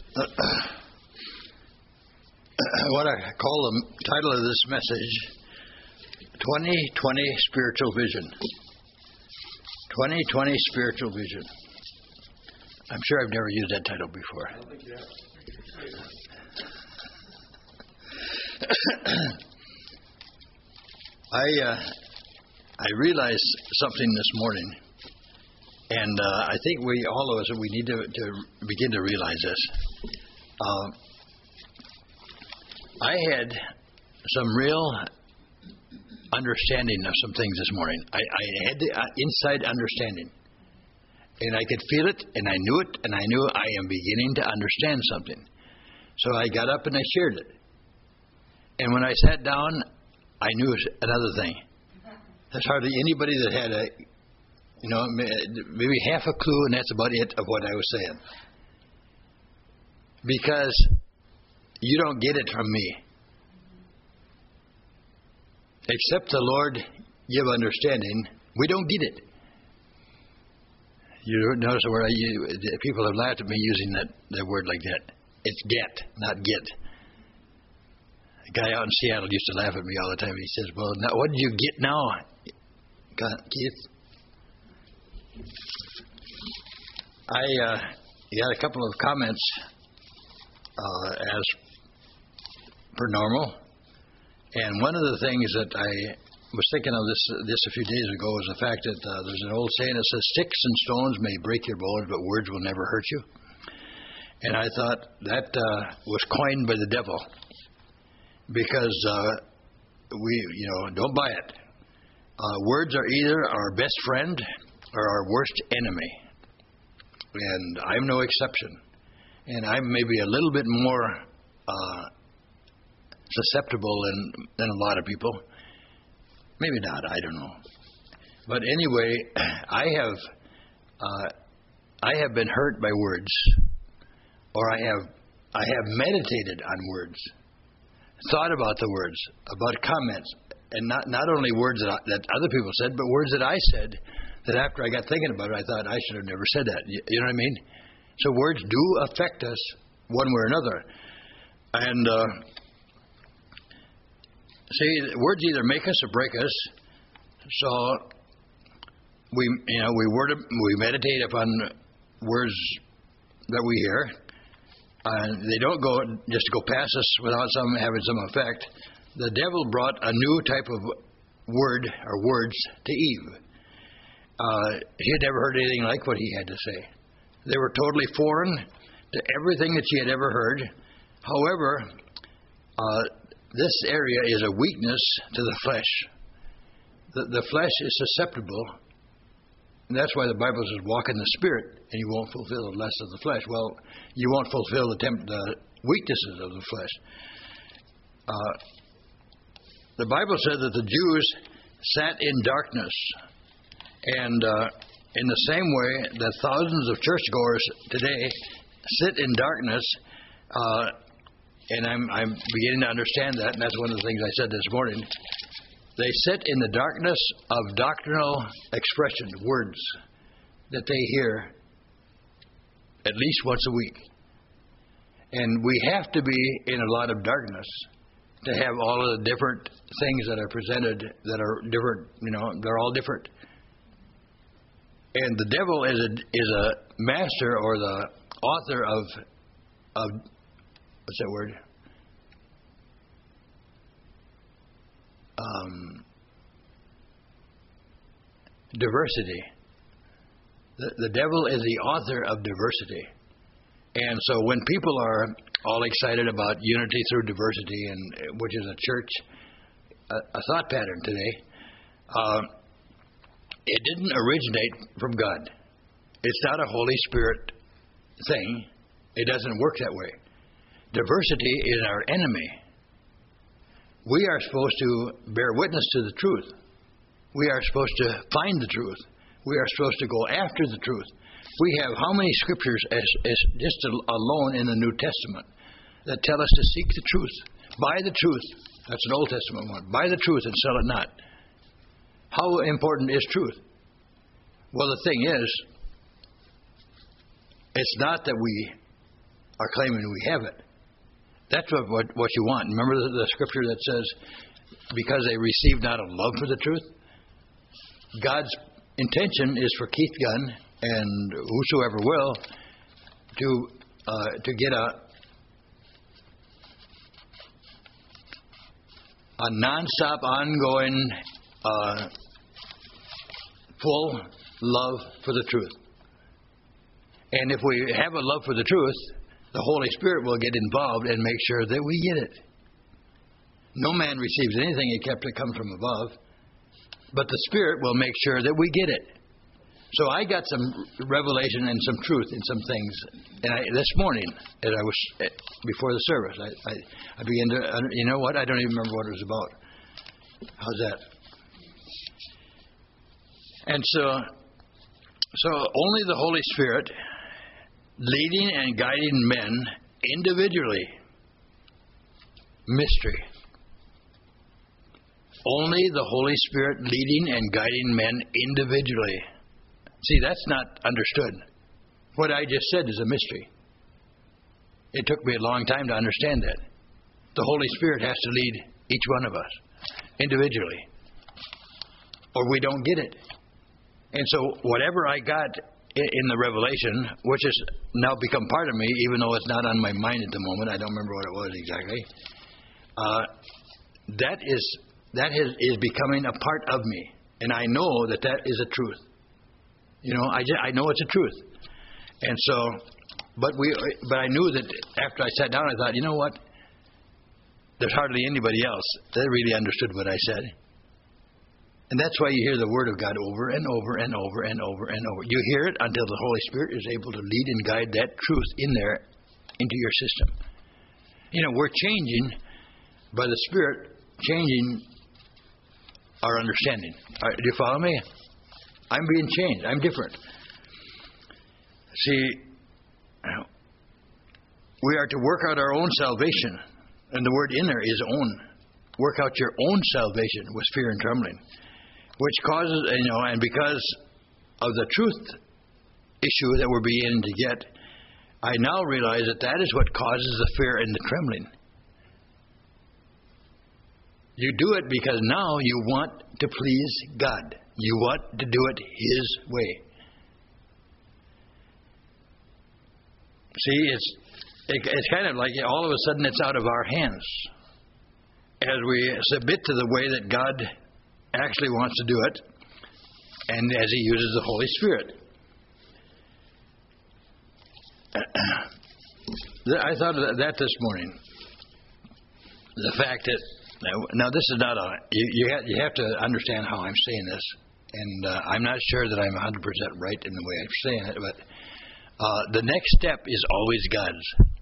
What I call the title of this message, 2020 Spiritual Vision. 2020 Spiritual Vision. I'm sure I've never used that title before. I don't think you have. I realized something this morning, and I think all of us, we need to begin to realize this. I had some real understanding of some things this morning. I had the inside understanding, and I could feel it, and I knew it, and I knew I am beginning to understand something. So I got up and I shared it. And when I sat down, I knew another thing. There's hardly anybody that had maybe half a clue, and that's about it of what I was saying. Because you don't get it from me. Except the Lord give understanding, we don't get it. You notice where people have laughed at me using that word like that. It's get, not get. A guy out in Seattle used to laugh at me all the time. He says, "Well, now, what did you get now, Keith?" I got a couple of comments as per normal. And one of the things that I was thinking of this a few days ago was the fact that there's an old saying that says, "Sticks and stones may break your bones, but words will never hurt you." And I thought that was coined by the devil, because we don't buy it. Words are either our best friend or our worst enemy, and I'm no exception. And I'm maybe a little bit more susceptible than a lot of people. Maybe not, I don't know. But anyway, I have been hurt by words, or I have meditated on words, thought about the words, about comments, and not only words that other people said, but words that I said that after I got thinking about it, I thought I should have never said that. You know what I mean? So words do affect us one way or another. And see, words either make us or break us. So we meditate upon words that we hear. They don't just go past us without having some effect. The devil brought a new type of word or words to Eve. She had never heard anything like what he had to say. They were totally foreign to everything that she had ever heard. However, this area is a weakness to the flesh. The flesh is susceptible, and that's why the Bible says, "Walk in the Spirit, and you won't fulfill the lust of the flesh." Well, you won't fulfill the weaknesses of the flesh. The Bible says that the Jews sat in darkness, and in the same way that thousands of churchgoers today sit in darkness, and I'm beginning to understand that, and that's one of the things I said this morning. They sit in the darkness of doctrinal expression, words that they hear at least once a week. And we have to be in a lot of darkness to have all of the different things that are presented that are different. They're all different. And the devil is a master, or the author of what's that word? Diversity. The devil is the author of diversity. And so when people are all excited about unity through diversity, and which is a church, a thought pattern today, it didn't originate from God. It's not a Holy Spirit thing. It doesn't work that way. Diversity is our enemy. We are supposed to bear witness to the truth. We are supposed to find the truth. We are supposed to go after the truth. We have how many scriptures as just alone in the New Testament that tell us to seek the truth, buy the truth. That's an Old Testament one. Buy the truth and sell it not. How important is truth? Well, the thing is, it's not that we are claiming we have it. That's what you want. Remember the scripture that says, because they received not a love for the truth? God's intention is for Keith Gunn and whosoever will to get a non-stop, ongoing, full love for the truth. And if we have a love for the truth, the Holy Spirit will get involved and make sure that we get it. No man receives anything except it comes from above, but the Spirit will make sure that we get it. So I got some revelation and some truth in some things. And this morning, as I was before the service, I began to, you know what? I don't even remember what it was about. How's that? And so only the Holy Spirit leading and guiding men individually. Mystery. Only the Holy Spirit leading and guiding men individually. See, that's not understood. What I just said is a mystery. It took me a long time to understand that. The Holy Spirit has to lead each one of us individually, or we don't get it. And so whatever I got in the revelation, which has now become part of me, even though it's not on my mind at the moment, I don't remember what it was exactly, that is becoming a part of me. And I know that is a truth. You know, I know it's a truth. And so, but I knew that after I sat down, I thought, you know what? There's hardly anybody else that really understood what I said. And that's why you hear the Word of God over and over and over and over and over. You hear it until the Holy Spirit is able to lead and guide that truth in there into your system. You know, we're changing by the Spirit, changing our understanding. Do you follow me? I'm being changed. I'm different. See, we are to work out our own salvation. And the word in there is own. Work out your own salvation with fear and trembling. Which causes, and because of the truth issue that we're beginning to get, I now realize that is what causes the fear and the trembling. You do it because now you want to please God. You want to do it His way. See, it's kind of like all of a sudden it's out of our hands as we submit to the way that God actually wants to do it, and as He uses the Holy Spirit. I thought of that this morning. The fact that now this is not you have to understand how I'm saying this, and I'm not sure that I'm 100% right in the way I'm saying it, but the next step is always God's.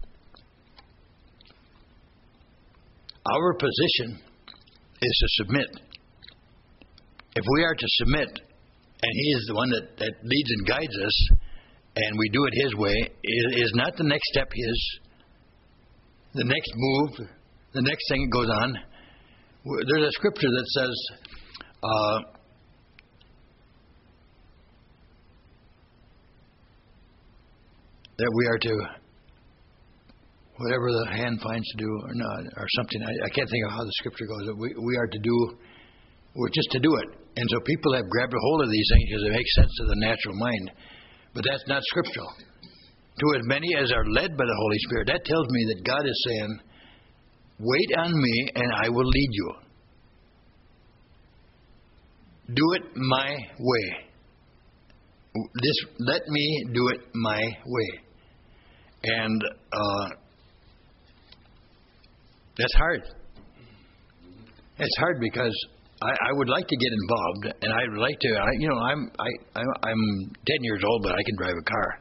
Our position is to submit. If we are to submit, and He is the one that leads and guides us, and we do it His way, is not the next step His? The next move, the next thing that goes on. There's a scripture that says, that we are to, whatever the hand finds to do or not, or something. I can't think of how the scripture goes. We are to do, we're just to do it. And so people have grabbed a hold of these things because it makes sense to the natural mind. But that's not scriptural. To as many as are led by the Holy Spirit, that tells me that God is saying, wait on me and I will lead you. Do it my way. Let me do it my way. And that's hard. It's hard because I would like to get involved, and I would like to. I'm 10 years old, but I can drive a car.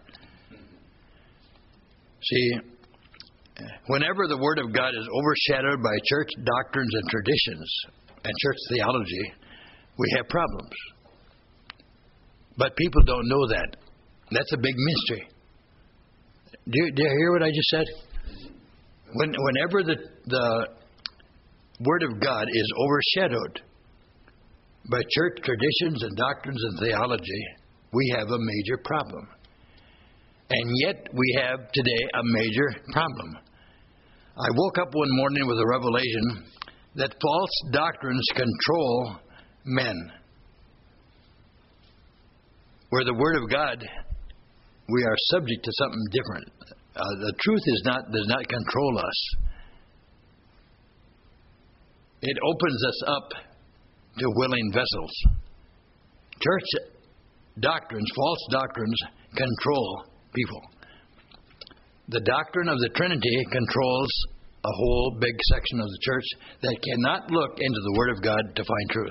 See, whenever the Word of God is overshadowed by church doctrines and traditions and church theology, we have problems. But people don't know that. That's a big mystery. Do you hear what I just said? Whenever the Word of God is overshadowed by church traditions and doctrines and theology, we have a major problem. And yet we have today a major problem. I woke up one morning with a revelation that false doctrines control men. Where the Word of God, we are subject to something different. The truth does not control us. It opens us up to willing vessels. Church doctrines, false doctrines, control people. The doctrine of the Trinity controls a whole big section of the church that cannot look into the Word of God to find truth.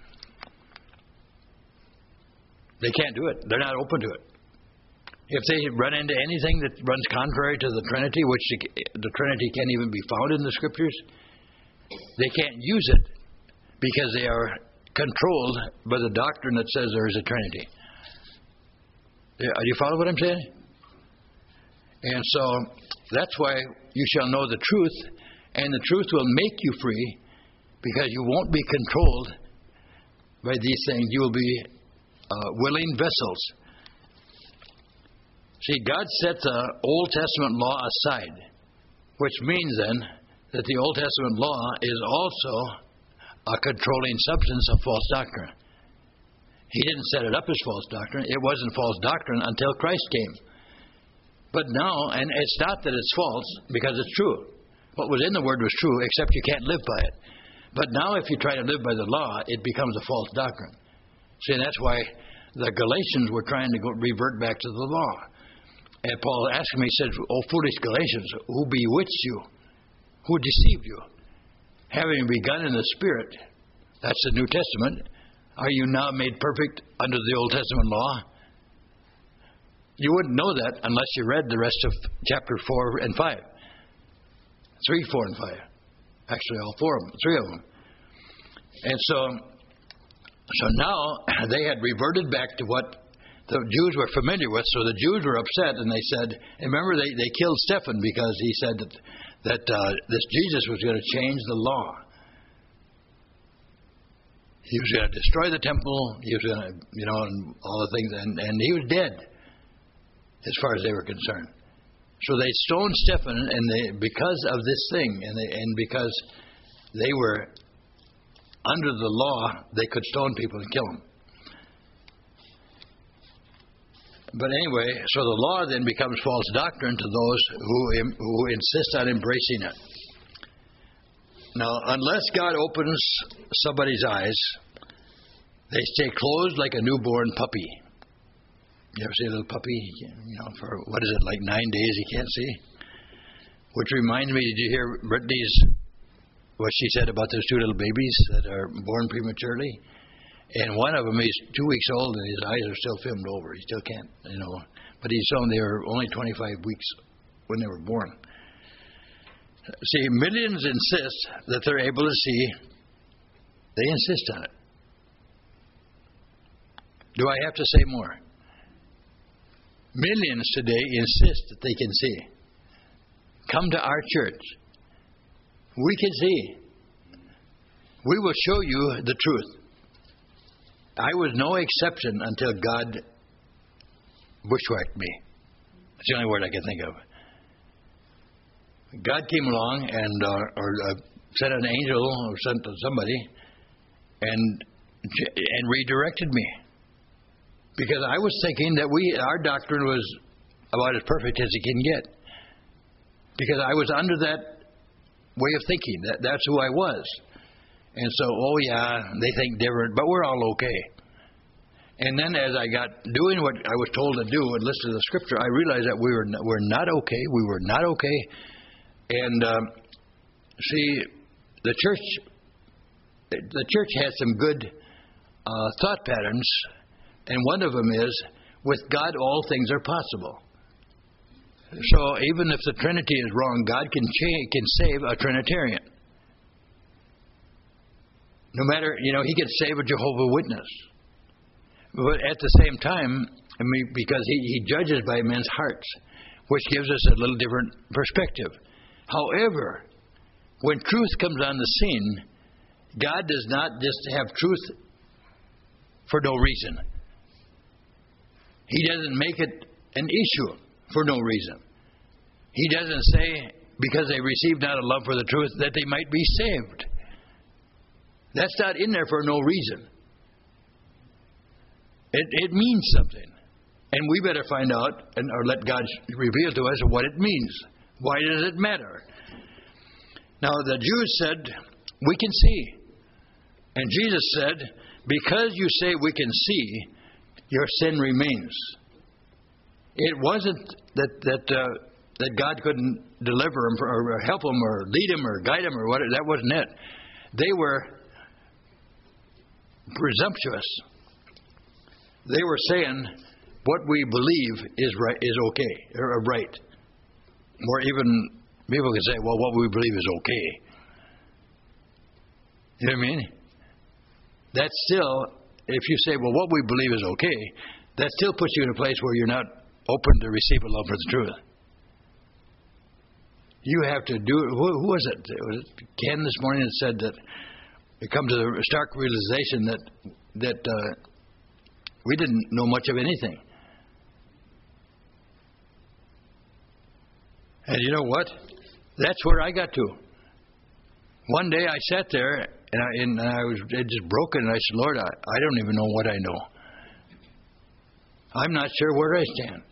They can't do it. They're not open to it. If they run into anything that runs contrary to the Trinity, which the Trinity can't even be found in the Scriptures, they can't use it because they are controlled by the doctrine that says there is a Trinity. Do you follow what I'm saying? And so that's why you shall know the truth, and the truth will make you free, because you won't be controlled by these things. You will be willing vessels. See, God set the Old Testament law aside, which means then that the Old Testament law is also a controlling substance of false doctrine. He didn't set it up as false doctrine. It wasn't false doctrine until Christ came. But now, and it's not that it's false, because it's true. What was in the Word was true, except you can't live by it. But now if you try to live by the law, it becomes a false doctrine. See, and that's why the Galatians were trying to revert back to the law. And Paul asked him, he said, "O foolish Galatians, who bewitched you? Who deceived you? Having begun in the Spirit," that's the New Testament, "are you now made perfect under the Old Testament law?" You wouldn't know that unless you read the rest of chapter 4 and 5. 3, 4, and 5. Actually, all 4 of them, 3 of them. And so now they had reverted back to what the Jews were familiar with. So the Jews were upset, and they said, and remember, they killed Stephen because he said that this Jesus was going to change the law. He was going to destroy the temple. He was going to, and all the things, and he was dead, as far as they were concerned. So they stoned Stephen, and because of this thing, and because they were under the law, they could stone people and kill them. But anyway, so the law then becomes false doctrine to those who insist on embracing it. Now, unless God opens somebody's eyes, they stay closed like a newborn puppy. You ever see a little puppy, for, what is it, like 9 days he can't see? Which reminds me, did you hear Brittany's, what she said about those 2 little babies that are born prematurely? And one of them is 2 weeks old, and his eyes are still filmed over. He still can't, But he's shown they were only 25 weeks when they were born. See, millions insist that they're able to see. They insist on it. Do I have to say more? Millions today insist that they can see. Come to our church. We can see. We will show you the truth. I was no exception until God bushwhacked me. That's the only word I can think of. God came along and sent an angel or sent somebody and redirected me. Because I was thinking that our doctrine was about as perfect as it can get. Because I was under that way of thinking. That's who I was. And so, they think different, but we're all okay. And then as I got doing what I was told to do and listen to the Scripture, I realized that we're not okay. We were not okay. And see, the church has some good thought patterns, and one of them is, with God all things are possible. So even if the Trinity is wrong, God can save a Trinitarian. No matter, he can save a Jehovah's Witness. But at the same time, because he judges by men's hearts, which gives us a little different perspective. However, when truth comes on the scene, God does not just have truth for no reason. He doesn't make it an issue for no reason. He doesn't say, because they received not a love for the truth, that they might be saved. That's not in there for no reason. It means something. And we better find out or let God reveal to us what it means. Why does it matter? Now, the Jews said, we can see. And Jesus said, because you say we can see, your sin remains. It wasn't that God couldn't deliver them or help them or lead them or guide them or whatever. That wasn't it. They were presumptuous. They were saying what we believe is right, is okay, or right. Or even people can say, well, what we believe is okay. You know what I mean? That's still, if you say, well, what we believe is okay, that still puts you in a place where you're not open to receive a love for the truth. You have to do it. Who was it? Was it Ken this morning that said that it come to the stark realization that we didn't know much of anything. And you know what? That's where I got to. One day I sat there and I was just broken, and I said, Lord, I don't even know what I know. I'm not sure where I stand.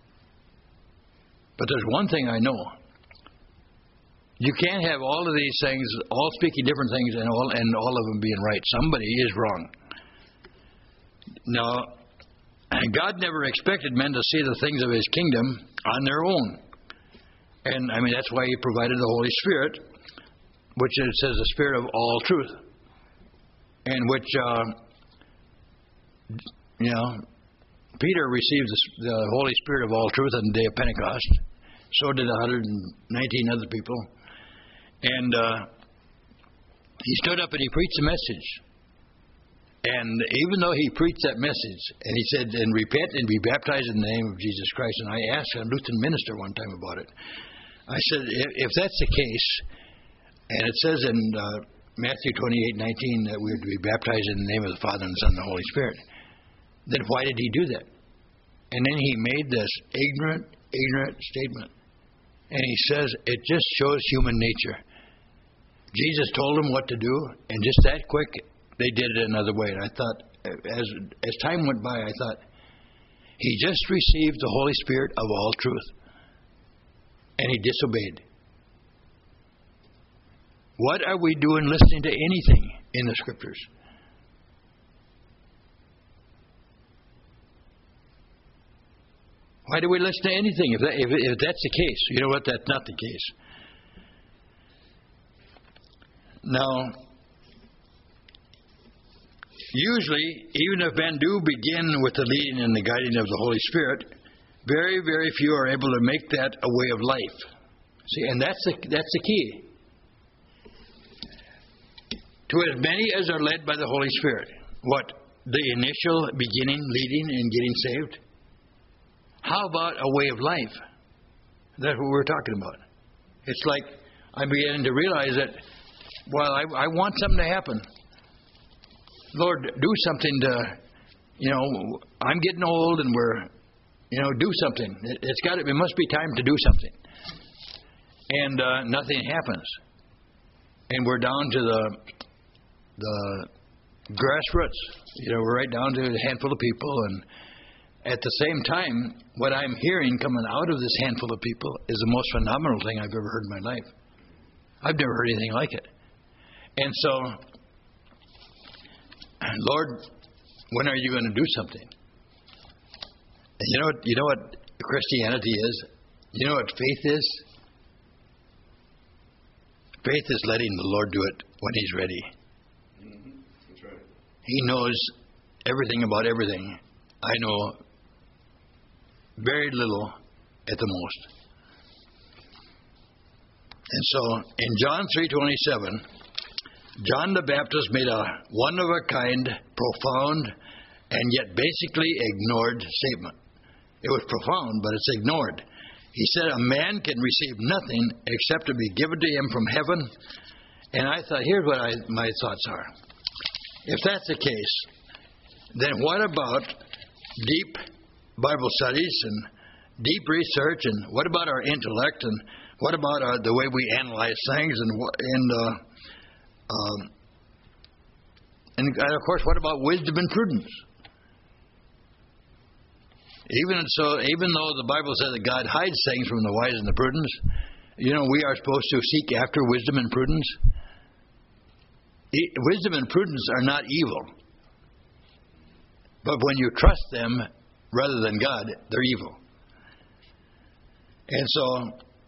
But there's one thing I know. You can't have all of these things, all speaking different things, and all of them being right. Somebody is wrong. Now, God never expected men to see the things of His kingdom on their own. And, I mean, that's why He provided the Holy Spirit, which it says the Spirit of all truth. And which, Peter received the Holy Spirit of all truth on the day of Pentecost. So did 119 other people. And he stood up and he preached the message. And even though he preached that message, and he said, and repent and be baptized in the name of Jesus Christ, and I asked a Lutheran minister one time about it. I said, if that's the case, and it says in Matthew 28:19 that we're to be baptized in the name of the Father and the Son and the Holy Spirit, then why did he do that? And then he made this ignorant statement. And he says, it just shows human nature. Jesus told them what to do, and just that quick, they did it another way. And I thought, as time went by, I thought, he just received the Holy Spirit of all truth. And he disobeyed. What are we doing listening to anything in the Scriptures? Why do we listen to anything if that's the case? You know what? That's not the case. Now, usually, even if men do begin with the leading and the guiding of the Holy Spirit, very, very few are able to make that a way of life. See, and that's the key. To as many as are led by the Holy Spirit. What? The initial beginning, leading and getting saved? How about a way of life? That's what we're talking about. It's like I'm beginning to realize that, well, I want something to happen. Lord, do something to, I'm getting old and we're, do something. It must be time to do something. And nothing happens. And we're down to the grassroots. We're right down to a handful of people. And at the same time, what I'm hearing coming out of this handful of people is the most phenomenal thing I've ever heard in my life. I've never heard anything like it. And so, Lord, when are you going to do something? And you know what Christianity is? You know what faith is? Faith is letting the Lord do it when He's ready. Mm-hmm. That's right. He knows everything about everything. I know very little at the most. And so, in John 3:27, John the Baptist made a one-of-a-kind, profound, and yet basically ignored statement. It was profound, but it's ignored. He said a man can receive nothing except to be given to him from heaven. And I thought, here's what my thoughts are. If that's the case, then what about deep Bible studies deep research, and what about our intellect, and what about the way we analyze things, and of course, what about wisdom and prudence? Even though the Bible says that God hides things from the wise and the prudent, we are supposed to seek after wisdom and prudence. Wisdom and prudence are not evil. But when you trust them rather than God, they're evil. And so,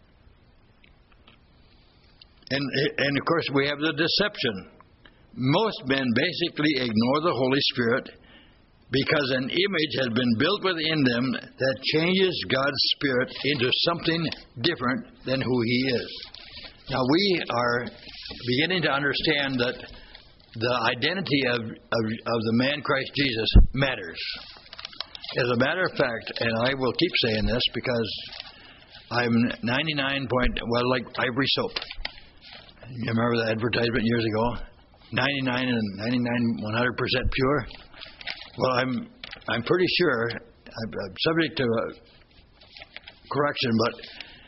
and of course, we have the deception. Most men basically ignore the Holy Spirit because an image has been built within them that changes God's Spirit into something different than who He is. Now, we are beginning to understand that the identity of the man Christ Jesus matters. As a matter of fact, and I will keep saying this because I'm like Ivory Soap. You remember the advertisement years ago? 99 and 100% pure. Well, I'm pretty sure, I'm subject to correction, but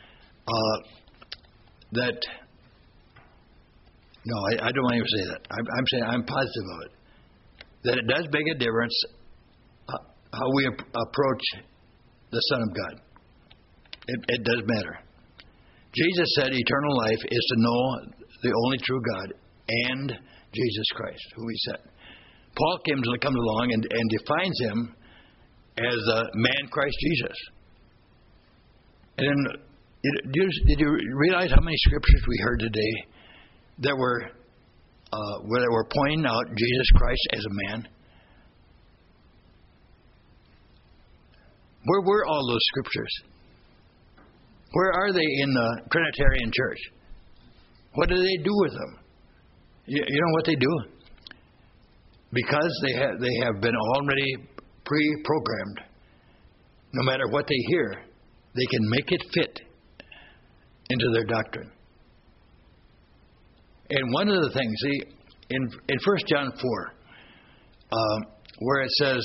I don't want to even say that. I'm saying I'm positive of it. That it does make a difference how we approach the Son of God. It does matter. Jesus said eternal life is to know the only true God and Jesus Christ, who He sent. Paul comes along and defines Him as the man Christ Jesus. And then, did you realize how many scriptures we heard today that were pointing out Jesus Christ as a man? Where were all those scriptures? Where are they in the Trinitarian Church? What do they do with them? You know what they do? Because they have been already pre-programmed. No matter what they hear, they can make it fit into their doctrine. And one of the things, see, in 1 John 4, where it says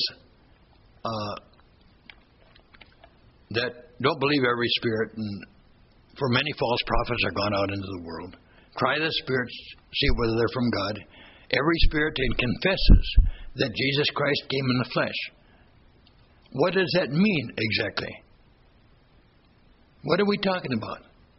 that don't believe every spirit, and for many false prophets are gone out into the world. Try the spirits, see whether they're from God. Every spirit confesses that Jesus Christ came in the flesh. What does that mean exactly? What are we talking about?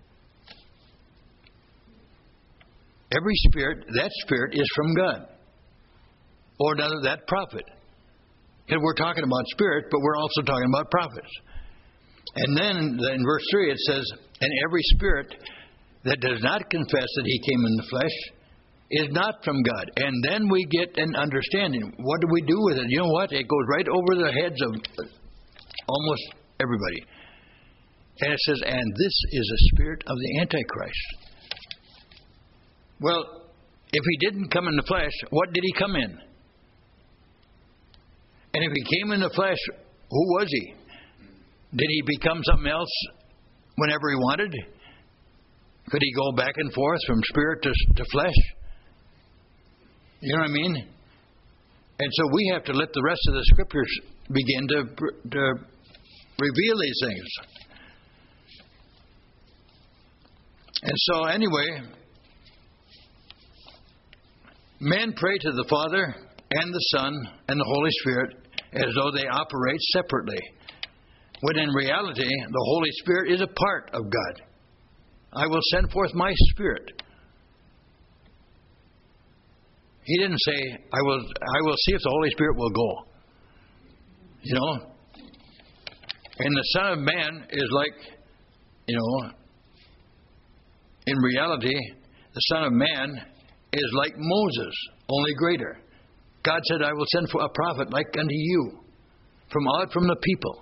Every spirit, that spirit is from God. Or another, that prophet. And we're talking about spirit, but we're also talking about prophets. And then in verse 3 it says, and every spirit that does not confess that He came in the flesh is not from God. And then we get an understanding. What do we do with it? You know what? It goes right over the heads of almost everybody. And it says, and this is a spirit of the Antichrist. Well, if He didn't come in the flesh, what did He come in? And if He came in the flesh, who was He? Did He become something else whenever He wanted? Could He go back and forth from spirit to flesh? You know what I mean? And so we have to let the rest of the scriptures begin to reveal these things. And so anyway, men pray to the Father and the Son and the Holy Spirit as though they operate separately, when in reality the Holy Spirit is a part of God. I will send forth my Spirit. He didn't say, I will see if the Holy Spirit will go. You know? And the Son of Man is like, in reality, the Son of Man is like Moses, only greater. God said, I will send for a prophet like unto you, from the people.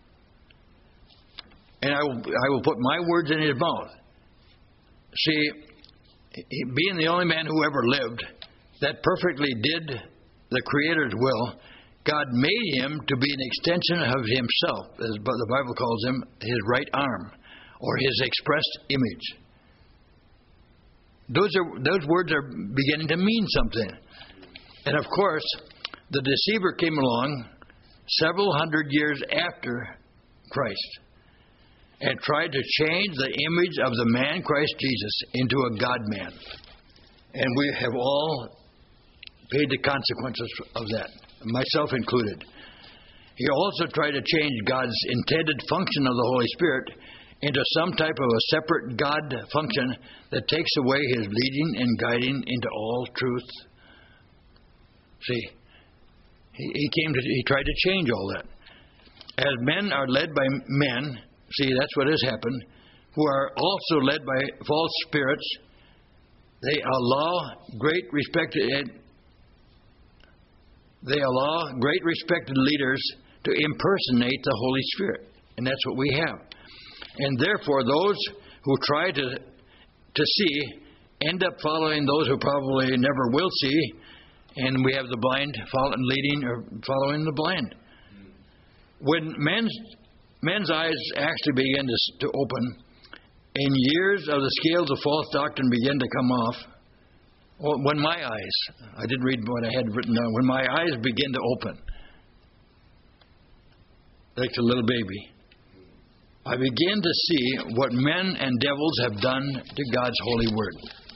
And I will put my words in His mouth. See, being the only man who ever lived that perfectly did the Creator's will, God made Him to be an extension of Himself, as the Bible calls Him, His right arm, or His expressed image. Those words are beginning to mean something. And of course, the deceiver came along several hundred years after Christ. and tried to change the image of the man Christ Jesus into a God-man. And we have all paid the consequences of that, myself included. He also tried to change God's intended function of the Holy Spirit into some type of a separate God function that takes away His leading and guiding into all truth. See, he tried to change all that. As men are led by men, see, that's what has happened, who are also led by false spirits, they allow great respected leaders to impersonate the Holy Spirit. And that's what we have. And therefore, those who try to see end up following those who probably never will see, and we have the blind leading or following the blind. When men's eyes actually begin to open, and years of the scales of false doctrine begin to come off, when my eyes, I didn't read what I had written down, when my eyes begin to open, like a little baby, I begin to see what men and devils have done to God's holy word.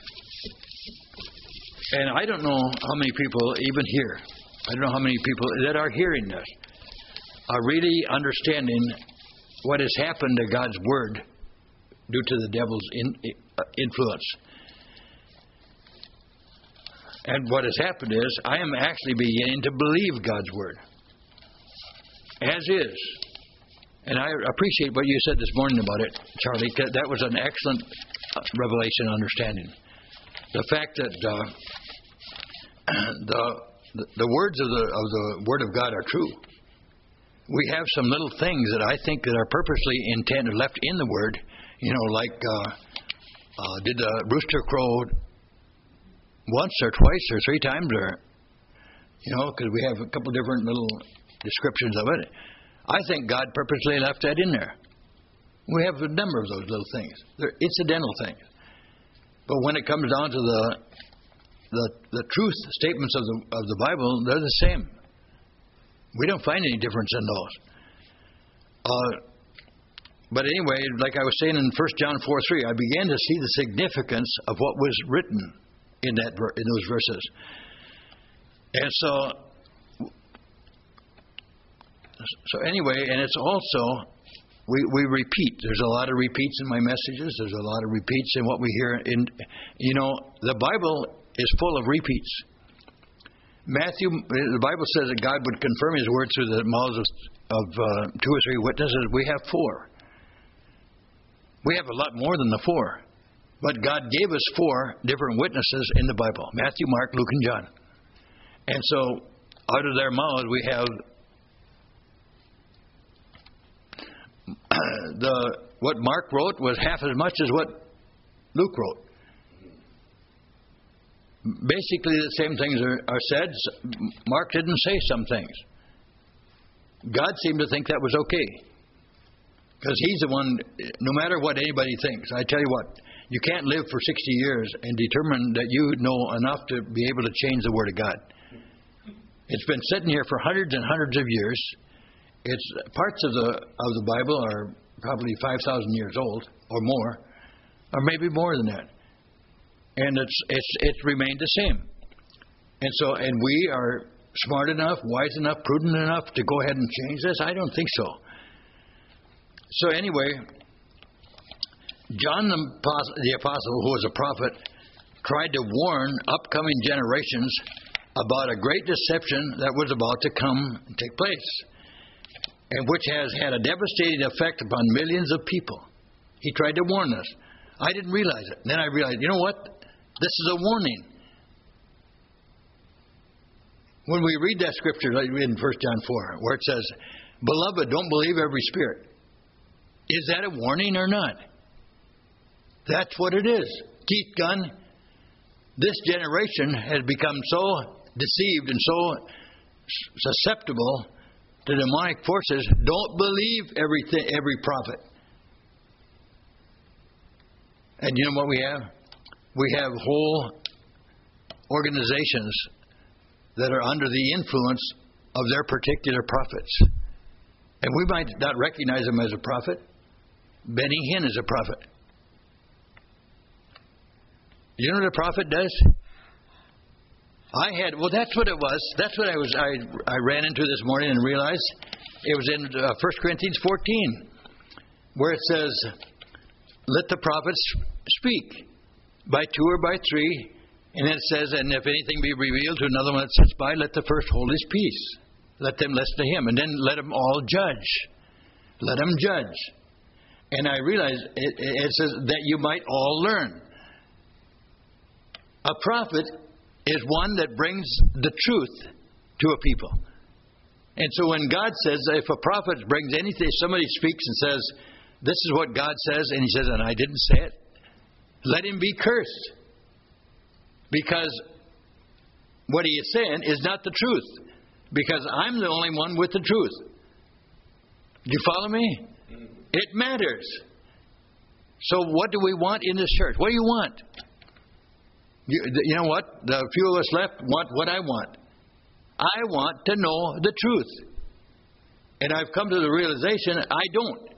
And I don't know how many people even here, I don't know how many people that are hearing this, are really understanding what has happened to God's word due to the devil's influence. And what has happened is, I am actually beginning to believe God's word. As is. And I appreciate what you said this morning about it, Charlie. That was an excellent revelation understanding. The fact that the words of the Word of God are true. We have some little things that I think that are purposely intended, left in the Word. You know, like did the rooster crow once or twice or three times, or because we have a couple different little descriptions of it. I think God purposely left that in there. We have a number of those little things. They're incidental things. But when it comes down to the truth statements of the Bible, they're the same. We don't find any difference in those. But anyway, like I was saying in 1 John 4:3, I began to see the significance of what was written in those verses. And so anyway, and it's also, we repeat. There's a lot of repeats in my messages. There's a lot of repeats in what we hear. The Bible is full of repeats. The Bible says that God would confirm His word through the mouths of 2 or 3 witnesses. We have 4. We have a lot more than the 4. But God gave us 4 different witnesses in the Bible. Matthew, Mark, Luke, and John. And so, out of their mouths, we have what Mark wrote was half as much as what Luke wrote. Basically, the same things are said. Mark didn't say some things. God seemed to think that was okay. Because He's the one, no matter what anybody thinks. I tell you what, you can't live for 60 years and determine that you know enough to be able to change the Word of God. It's been sitting here for hundreds and hundreds of years. It's parts of the Bible are probably 5,000 years old or more, or maybe more than that. And it's remained the same. And we are smart enough, wise enough, prudent enough to go ahead and change this? I don't think so. So anyway, John the Apostle, who was a prophet, tried to warn upcoming generations about a great deception that was about to come and take place, and which has had a devastating effect upon millions of people. He tried to warn us. I didn't realize it. And then I realized, you know what? This is a warning. When we read that scripture, like in 1 John 4, where it says, "Beloved, don't believe every spirit." Is that a warning or not? That's what it is. Keith Gunn, this generation has become so deceived and so susceptible to demonic forces. Don't believe every prophet. And you know what we have? We have whole organizations that are under the influence of their particular prophets. And we might not recognize them as a prophet, Benny Hinn is a prophet. You know what a prophet does? That's what it was. That's what I ran into this morning and realized. It was in 1 Corinthians 14, where it says, let the prophets speak by two or by three. And then it says, and if anything be revealed to another one that sits by, let the first hold his peace. Let them listen to him. And then let them all judge. Let them judge. And I realized it says that you might all learn. A prophet is one that brings the truth to a people. And so when God says, if a prophet brings anything, somebody speaks and says, this is what God says, and he says, and I didn't say it, let him be cursed. Because what he is saying is not the truth. Because I'm the only one with the truth. Do you follow me? It matters. So what do we want in this church? What do you want? You know what? The few of us left want what I want. I want to know the truth. And I've come to the realization I don't.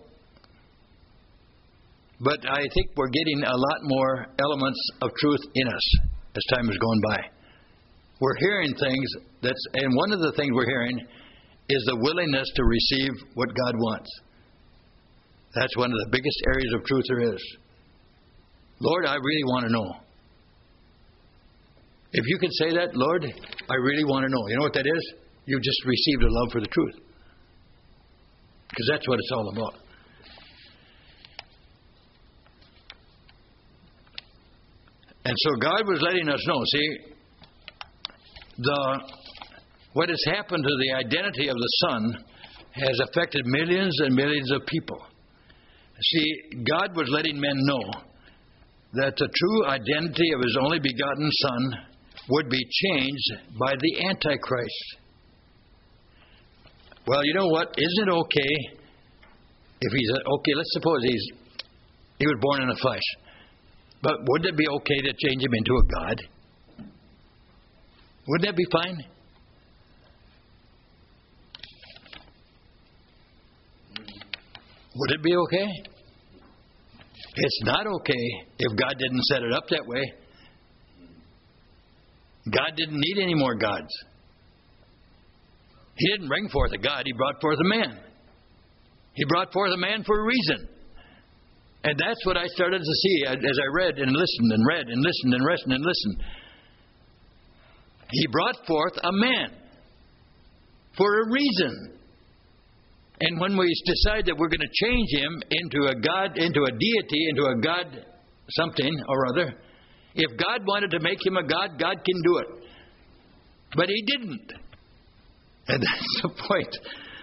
But I think we're getting a lot more elements of truth in us as time has gone by. We're hearing things and one of the things we're hearing is the willingness to receive what God wants. That's one of the biggest areas of truth there is. Lord, I really want to know. If you can say that, Lord, I really want to know. You know what that is? You've just received a love for the truth. Because that's what it's all about. And so God was letting us know, see, what has happened to the identity of the Son has affected millions and millions of people. See, God was letting men know that the true identity of His only begotten Son would be changed by the Antichrist. Well, you know what? Isn't it okay if he's okay? Let's suppose he was born in the flesh, but wouldn't it be okay to change him into a god? Wouldn't that be fine? Would it be okay? It's not okay if God didn't set it up that way. God didn't need any more gods. He didn't bring forth a god. He brought forth a man. He brought forth a man for a reason. And that's what I started to see as I read and listened and read and listened and listened and listened. He brought forth a man for a reason. And when we decide that we're going to change him into a god, into a deity, into a god something or other, if God wanted to make him a god, God can do it. But he didn't. And that's the point.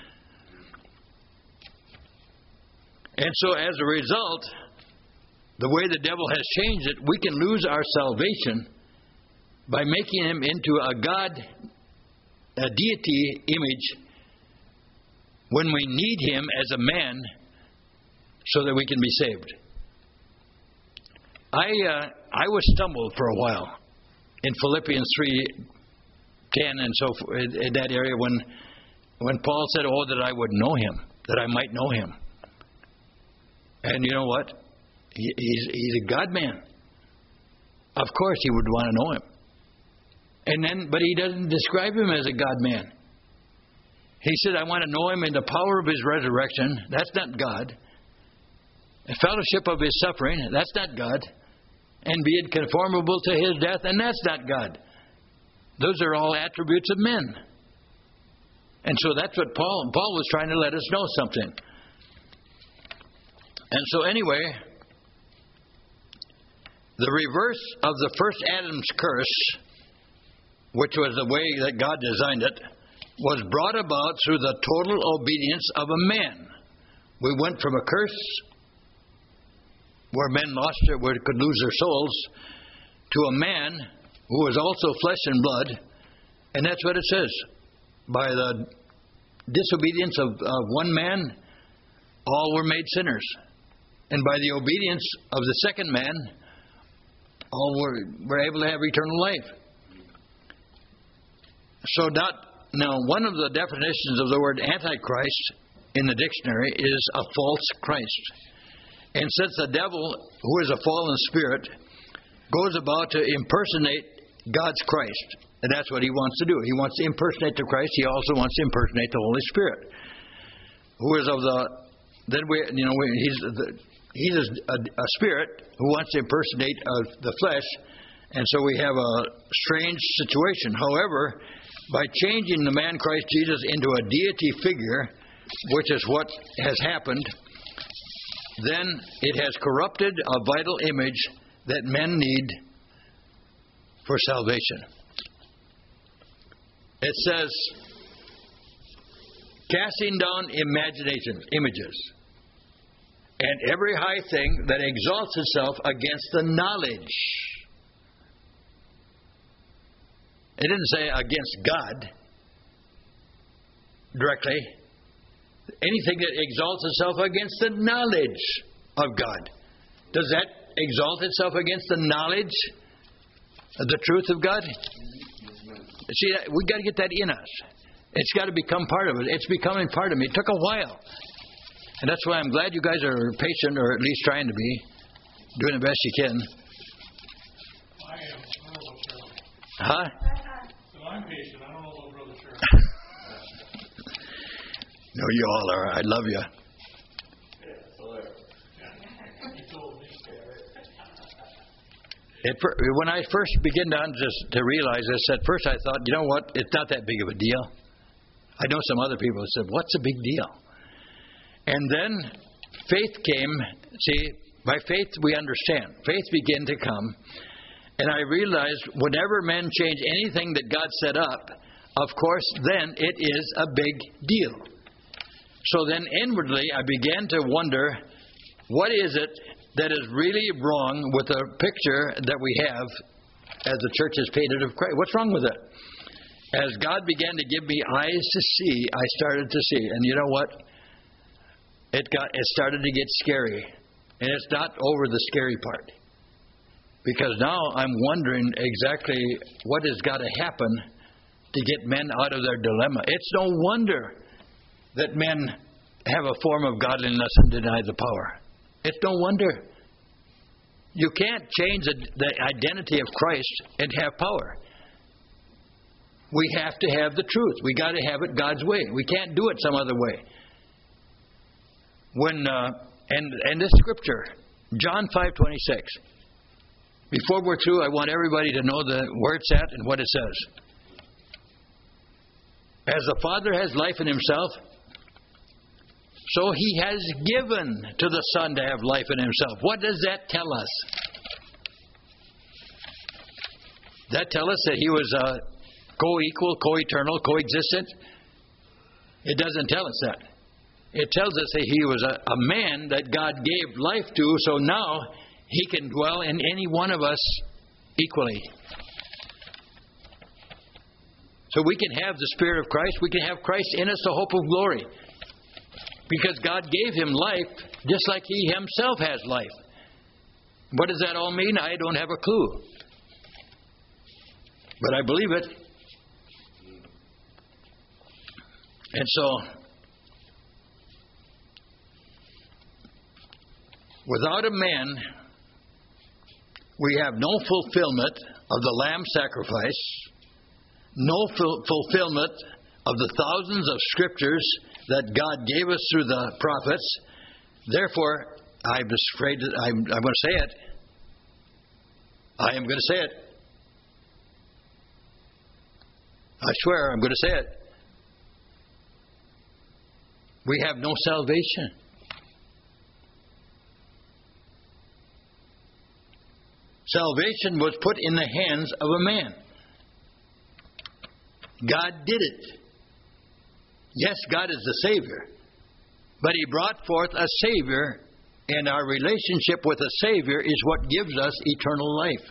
And so as a result, the way the devil has changed it, we can lose our salvation by making him into a god, a deity image, when we need him as a man so that we can be saved. I was stumbled for a while in Philippians 3:10 and so forth, in that area when Paul said, "Oh, that I would know him, that I might know him." And you know what? He's a God man. Of course, he would want to know him. But he doesn't describe him as a God man. He said, "I want to know him in the power of his resurrection." That's not God. The fellowship of his suffering. That's not God. And being conformable to his death. And that's not God. Those are all attributes of men. And so that's what Paul was trying to let us know something. And so anyway, the reverse of the first Adam's curse, which was the way that God designed it, was brought about through the total obedience of a man. We went from a curse where men could lose their souls to a man who was also flesh and blood. And that's what it says. By the disobedience of one man, all were made sinners. And by the obedience of the second man, all were able to have eternal life. So now, one of the definitions of the word Antichrist in the dictionary is a false Christ. And since the devil, who is a fallen spirit, goes about to impersonate God's Christ, and that's what he wants to do. He wants to impersonate the Christ. He also wants to impersonate the Holy Spirit, who is of the. Then he's a spirit who wants to impersonate the flesh, and so we have a strange situation. However, by changing the man Christ Jesus into a deity figure, which is what has happened, then it has corrupted a vital image that men need for salvation. It says, casting down images, and every high thing that exalts itself against the knowledge. It didn't say against God directly. Anything that exalts itself against the knowledge of God. Does that exalt itself against the knowledge of the truth of God? See, we've got to get that in us. It's got to become part of it. It's becoming part of me. It took a while. And that's why I'm glad you guys are patient, or at least trying to be, doing the best you can. I am. I don't know about Shirley. Huh? So I'm patient. I don't know about Brother Shirley. No, you all are. I love you. When I first began to realize this, at first I thought, you know what, it's not that big of a deal. I know some other people that said, what's a big deal? And then faith came. See, by faith we understand. Faith began to come. And I realized whenever men change anything that God set up, of course, then it is a big deal. So then inwardly I began to wonder, what is it that is really wrong with the picture that we have as the church is painted of Christ? What's wrong with it? As God began to give me eyes to see, I started to see. And you know what? It started to get scary. And it's not over the scary part. Because now I'm wondering exactly what has got to happen to get men out of their dilemma. It's no wonder that men have a form of godliness and deny the power. It's no wonder. You can't change the identity of Christ and have power. We have to have the truth. We got to have it God's way. We can't do it some other way. And this scripture, John 5:26. Before we're through, I want everybody to know where it's at and what it says. As the Father has life in Himself, so He has given to the Son to have life in Himself. What does that tell us? That tells us that He was co-equal, co-eternal, co-existent? It doesn't tell us that. It tells us that He was a man that God gave life to, so now He can dwell in any one of us equally. So we can have the Spirit of Christ. We can have Christ in us, the hope of glory. Because God gave Him life just like He Himself has life. What does that all mean? I don't have a clue. But I believe it. And so, without a man, we have no fulfillment of the lamb sacrifice, no fulfillment of the thousands of scriptures that God gave us through the prophets. Therefore, I'm afraid that I'm going to say it. I am going to say it. I swear I'm going to say it. We have no salvation. Salvation was put in the hands of a man. God did it. Yes, God is the Savior. But He brought forth a Savior, and our relationship with a Savior is what gives us eternal life.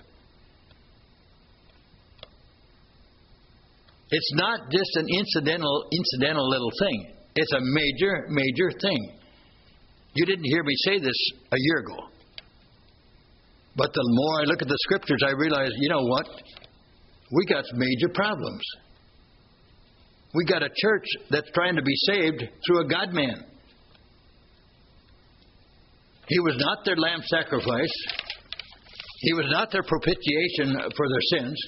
It's not just an incidental little thing. It's a major, major thing. You didn't hear me say this a year ago. But the more I look at the Scriptures, I realize, you know what? We got major problems. We got a church that's trying to be saved through a God-man. He was not their lamb sacrifice. He was not their propitiation for their sins.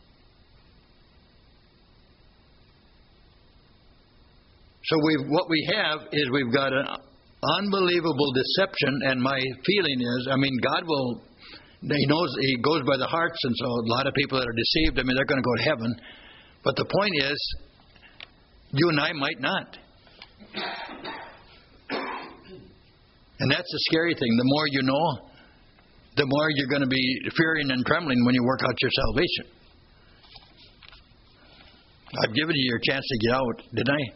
So what we have is we've got an unbelievable deception, and my feeling is, God will, He knows, He goes by the hearts, and so a lot of people that are deceived, they're going to go to heaven. But the point is, you and I might not. And that's the scary thing. The more you know, the more you're going to be fearing and trembling when you work out your salvation. I've given you your chance to get out, didn't I?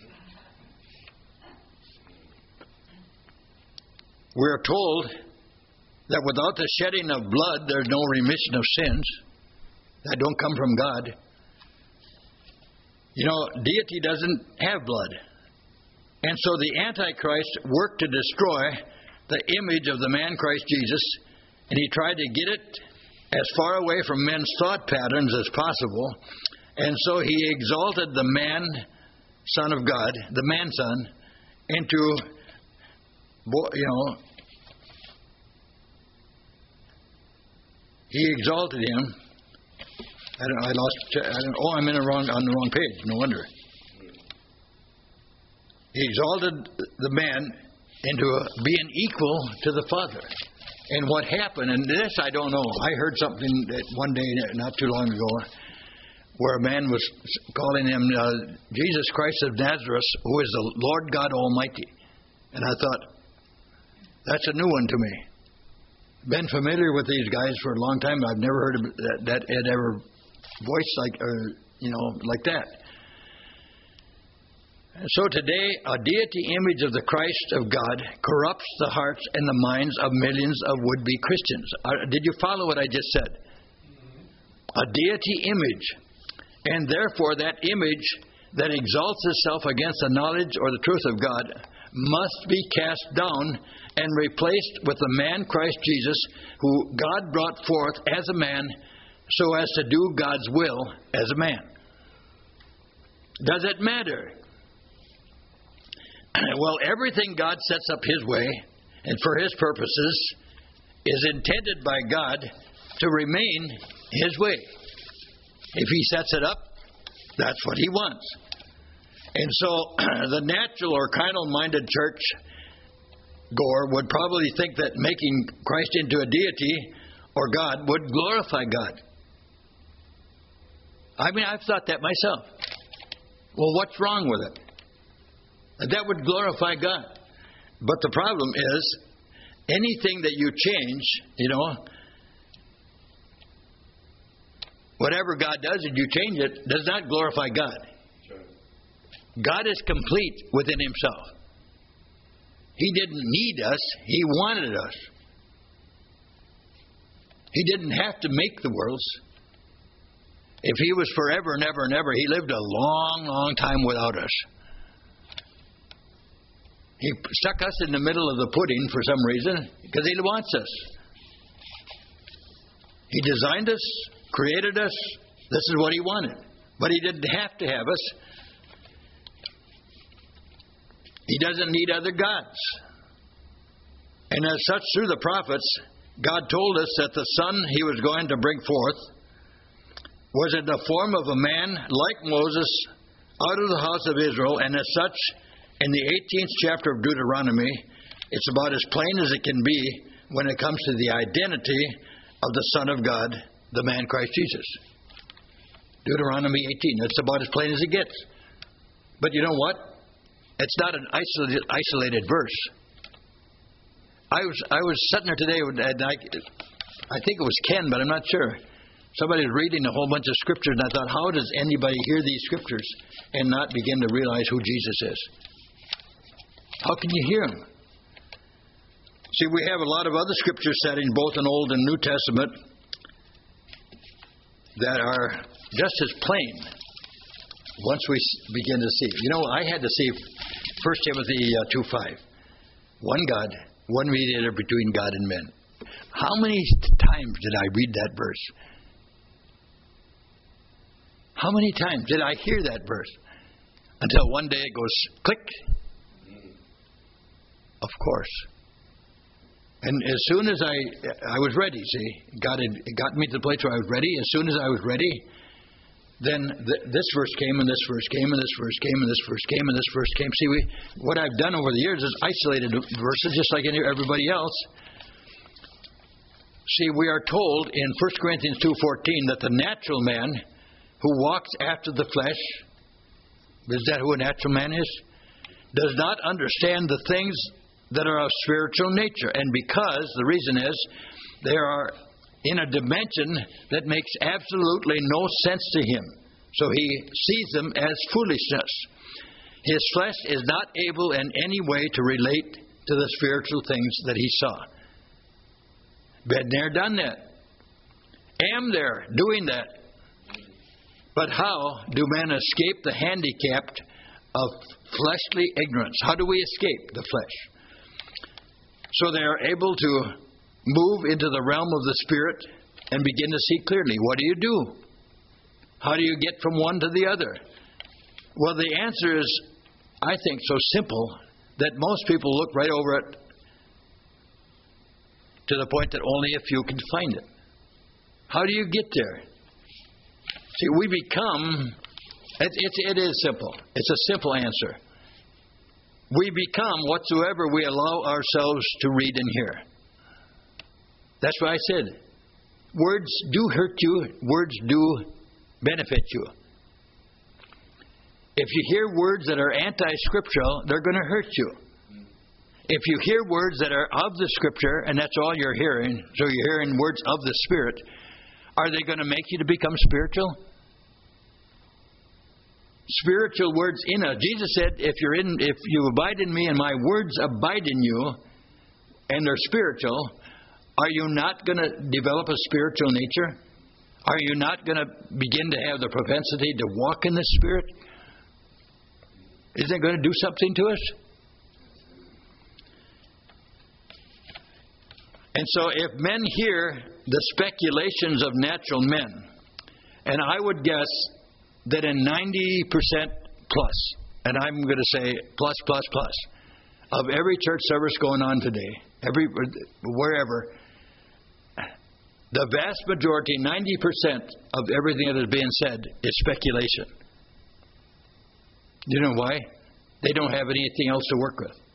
We're told that without the shedding of blood, there's no remission of sins. That don't come from God. Deity doesn't have blood. And so the Antichrist worked to destroy the image of the man Christ Jesus, and he tried to get it as far away from men's thought patterns as possible. And so he exalted the man, Son of God, the man Son, into, he exalted him. I'm on the wrong page. No wonder. He exalted the man into being equal to the Father. And what happened, and this I don't know. I heard something that one day, not too long ago, where a man was calling him Jesus Christ of Nazareth, who is the Lord God Almighty. And I thought, that's a new one to me. Been familiar with these guys for a long time. I've never heard of that Ed ever voiced like that. So today, a deity image of the Christ of God corrupts the hearts and the minds of millions of would-be Christians. Did you follow what I just said? A deity image. And therefore, that image that exalts itself against the knowledge or the truth of God must be cast down and replaced with the man Christ Jesus, who God brought forth as a man so as to do God's will as a man. Does it matter? Well, everything God sets up His way and for His purposes is intended by God to remain His way. If He sets it up, that's what He wants. And so the natural or carnal-minded church goer would probably think that making Christ into a deity or God would glorify God. I've thought that myself. Well, what's wrong with it? That would glorify God. But the problem is, anything that you change, whatever God does and you change it, does not glorify God. God is complete within Himself. He didn't need us. He wanted us. He didn't have to make the worlds. If He was forever and ever and ever, He lived a long, long time without us. He stuck us in the middle of the pudding for some reason because He wants us. He designed us, created us. This is what He wanted. But He didn't have to have us. He doesn't need other gods. And as such, through the prophets, God told us that the Son He was going to bring forth was in the form of a man like Moses out of the house of Israel, and as such, in the 18th chapter of Deuteronomy, it's about as plain as it can be when it comes to the identity of the Son of God, the man Christ Jesus. Deuteronomy 18, that's about as plain as it gets. But you know what? It's not an isolated verse. I was sitting there today, and I think it was Ken, but I'm not sure. Somebody was reading a whole bunch of scriptures, and I thought, how does anybody hear these scriptures and not begin to realize who Jesus is? How can you hear Him? See, we have a lot of other scripture settings, both in Old and New Testament, that are just as plain once we begin to see. I had to see 1 Timothy 2:5. One God, one mediator between God and men. How many times did I read that verse? How many times did I hear that verse? Until one day it goes click. Of course. And as soon as I was ready, see, God had got me to the place where I was ready. As soon as I was ready, then this verse came, and this verse came, and this verse came, and this verse came, and this verse came. See, what I've done over the years is isolated verses, just like everybody else. See, we are told in 1 Corinthians 2:14 that the natural man who walks after the flesh, is that who a natural man is? Does not understand the things that are of spiritual nature. And because, the reason is, they are in a dimension that makes absolutely no sense to him. So he sees them as foolishness. His flesh is not able in any way to relate to the spiritual things that he saw. Been there, done that. Am there, doing that. But how do men escape the handicap of fleshly ignorance? How do we escape the flesh? So they are able to move into the realm of the Spirit and begin to see clearly. What do? How do you get from one to the other? Well, the answer is, I think, so simple that most people look right over it to the point that only a few can find it. How do you get there? See, we become, it is simple. It's a simple answer. We become whatsoever we allow ourselves to read and hear. That's what I said. Words do hurt you. Words do benefit you. If you hear words that are anti-scriptural, they're going to hurt you. If you hear words that are of the Scripture, and that's all you're hearing, so you're hearing words of the Spirit, are they going to make you to become spiritual? Spiritual words in us. Jesus said, if you abide in me and my words abide in you, and they're spiritual, are you not going to develop a spiritual nature? Are you not going to begin to have the propensity to walk in the Spirit? Isn't it going to do something to us? And so if men hear the speculations of natural men, and I would guess that in 90% plus, and I'm going to say plus, of every church service going on today, wherever, the vast majority, 90% of everything that is being said is speculation. You know why? They don't have anything else to work with.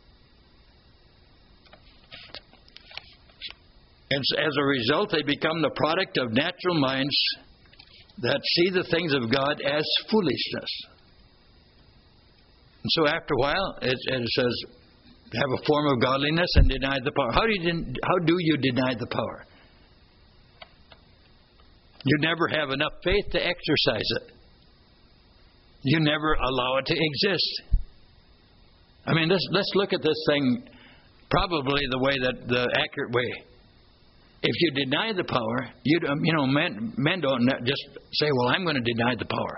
And as a result, they become the product of natural minds that see the things of God as foolishness. And so after a while, it says, have a form of godliness and deny the power. How do you deny the power? You never have enough faith to exercise it. You never allow it to exist. I mean, let's look at this thing probably the accurate way. If you deny the power, men don't just say, well, I'm going to deny the power.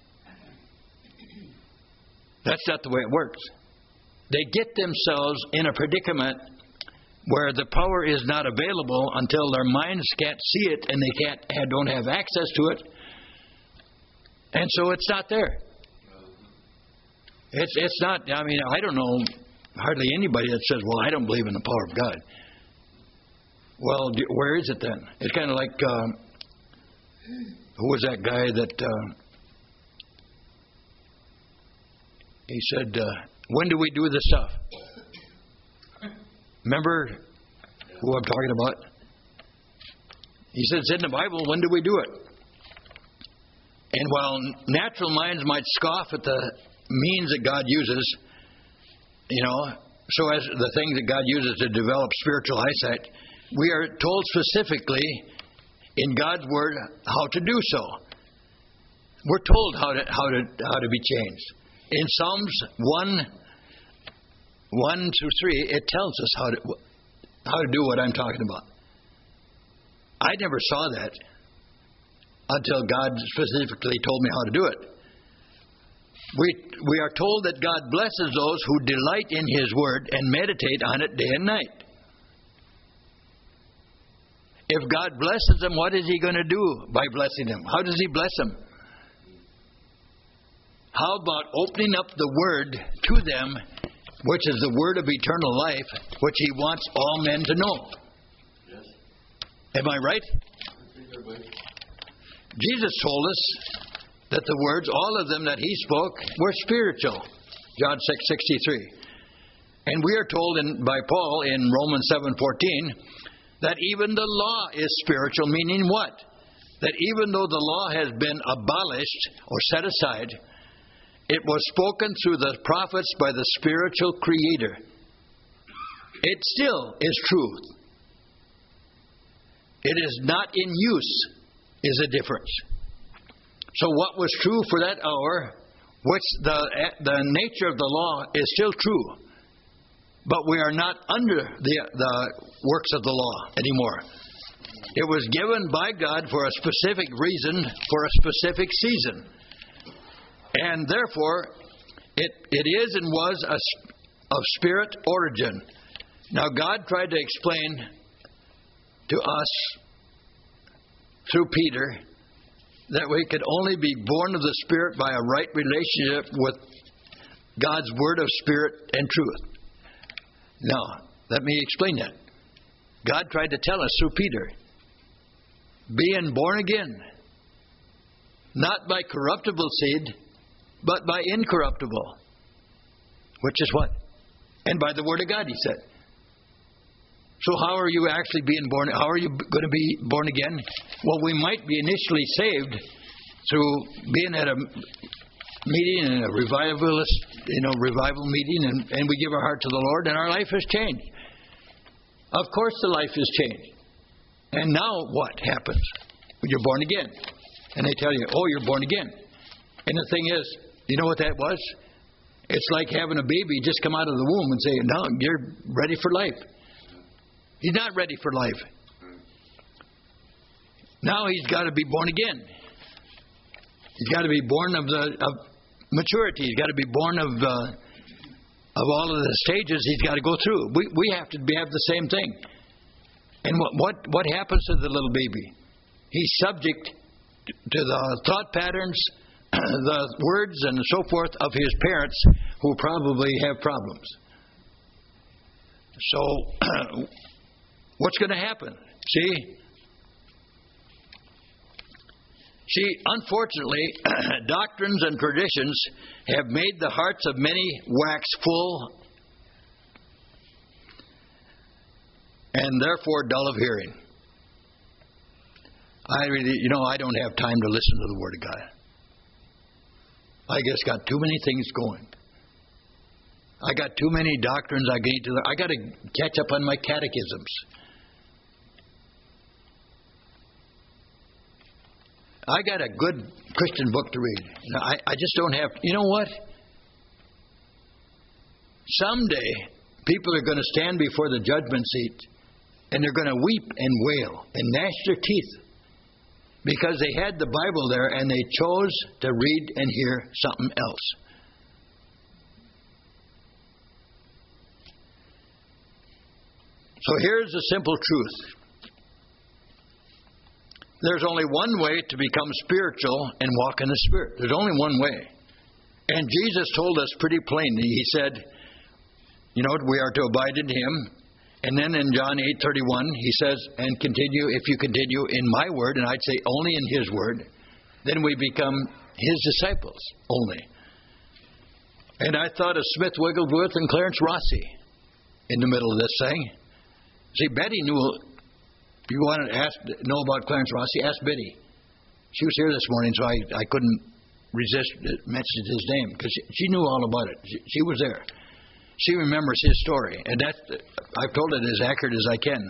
That's not the way it works. They get themselves in a predicament where the power is not available until their minds can't see it and they don't have access to it. And so it's not there. It's not, I mean, I don't know hardly anybody that says, well, I don't believe in the power of God. Well, where is it then? It's kind of like, who was that guy that, he said, when do we do this stuff? Remember who I'm talking about? He said, it's in the Bible, when do we do it? And while natural minds might scoff at the means that God uses, so as the things that God uses to develop spiritual eyesight, we are told specifically in God's Word how to do so. We're told how to be changed. In Psalms 1 through 3, it tells us how to do what I'm talking about. I never saw that until God specifically told me how to do it. We are told that God blesses those who delight in His Word and meditate on it day and night. If God blesses them, what is He going to do by blessing them? How does He bless them? How about opening up the Word to them which is the word of eternal life, which he wants all men to know. Yes. Am I right? I think they're right. Jesus told us that the words, all of them that he spoke, were spiritual. John 6:63. And we are told by Paul in Romans 7:14 that even the law is spiritual, meaning what? That even though the law has been abolished or set aside, it was spoken through the prophets by the spiritual creator. It still is truth. It is not in use, is a difference. So what was true for that hour, which the nature of the law is still true, but we are not under the works of the law anymore. It was given by God for a specific reason, for a specific season. And therefore, it is and was of spirit origin. Now, God tried to explain to us through Peter that we could only be born of the Spirit by a right relationship with God's Word of Spirit and truth. Now, let me explain that. God tried to tell us through Peter, being born again, not by corruptible seed, but by incorruptible. Which is what? And by the Word of God, he said. So how are you actually being born? How are you going to be born again? Well, we might be initially saved through being at a meeting, in a revival meeting, and we give our heart to the Lord, and our life has changed. Of course the life has changed. And now what happens? You're born again. And they tell you, oh, you're born again. And the thing is, you know what that was? It's like having a baby just come out of the womb and say, now you're ready for life. He's not ready for life. Now he's got to be born again. He's got to be born of maturity. He's got to be born of all of the stages he's got to go through. We have to have the same thing. And what happens to the little baby? He's subject to the thought patterns, the words, and so forth of his parents, who probably have problems. So, what's going to happen? See, unfortunately, doctrines and traditions have made the hearts of many wax full and therefore dull of hearing. I don't have time to listen to the Word of God. I just got too many things going. I got too many doctrines I need to learn. I got to catch up on my catechisms. I got a good Christian book to read. I just don't have... You know what? Someday, people are going to stand before the judgment seat, and they're going to weep and wail and gnash their teeth because they had the Bible there and they chose to read and hear something else. So here's the simple truth. There's only one way to become spiritual and walk in the Spirit. There's only one way. And Jesus told us pretty plainly. He said, we are to abide in Him. And then in John 8:31, He says, and continue, if you continue in my word, and I'd say only in His word, then we become His disciples only. And I thought of Smith Wigglesworth and Clarence Rossi in the middle of this thing. See, Betty knew. If you want to know about Clarence Rossi, ask Betty. She was here this morning, so I couldn't resist mentioning his name because she knew all about it. She was there. She remembers his story, and I've told it as accurate as I can.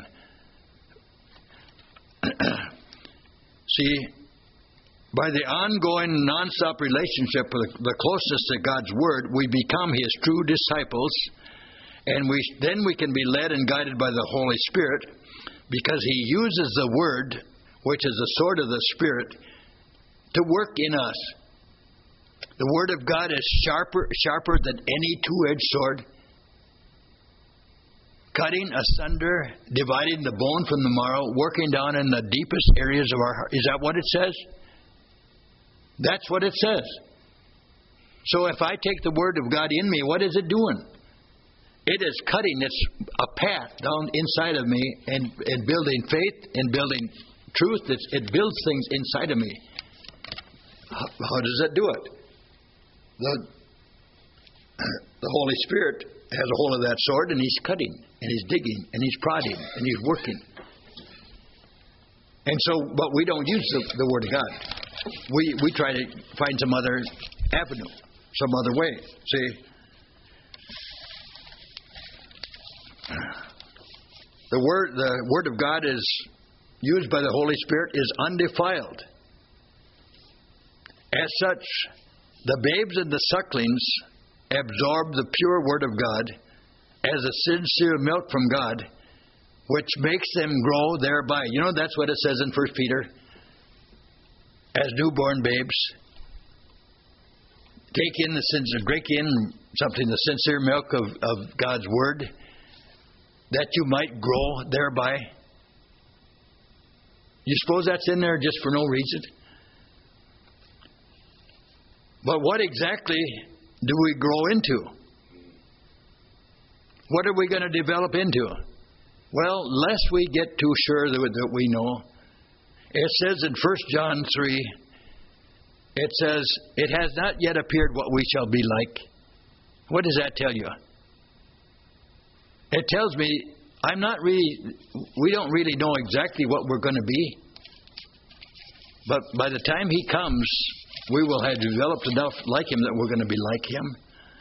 See, by the ongoing, non-stop relationship with the closeness to God's Word, we become His true disciples, and then we can be led and guided by the Holy Spirit, because He uses the Word, which is the sword of the Spirit, to work in us. The Word of God is sharper than any two-edged sword, cutting asunder, dividing the bone from the marrow, working down in the deepest areas of our heart. Is that what it says? That's what it says. So if I take the Word of God in me, what is it doing? It is cutting its a path down inside of me and building faith and building truth. It builds things inside of me. How does it do it? The Holy Spirit has a hold of that sword, and He's cutting, and He's digging, and He's prodding, and He's working. And so, but we don't use the Word of God. We try to find some other avenue, some other way. See? The Word of God is used by the Holy Spirit is undefiled. As such, the babes and the sucklings absorb the pure Word of God as a sincere milk from God, which makes them grow thereby. You know, that's what it says in 1 Peter. As newborn babes, drink in the sincere milk of God's Word, that you might grow thereby. You suppose that's in there just for no reason? But what exactly do we grow into? What are we going to develop into? Well, lest we get too sure that we know, it says in 1 John 3, it says, it has not yet appeared what we shall be like. What does that tell you? It tells me we don't really know exactly what we're going to be. But by the time He comes, we will have developed enough like Him that we're going to be like Him.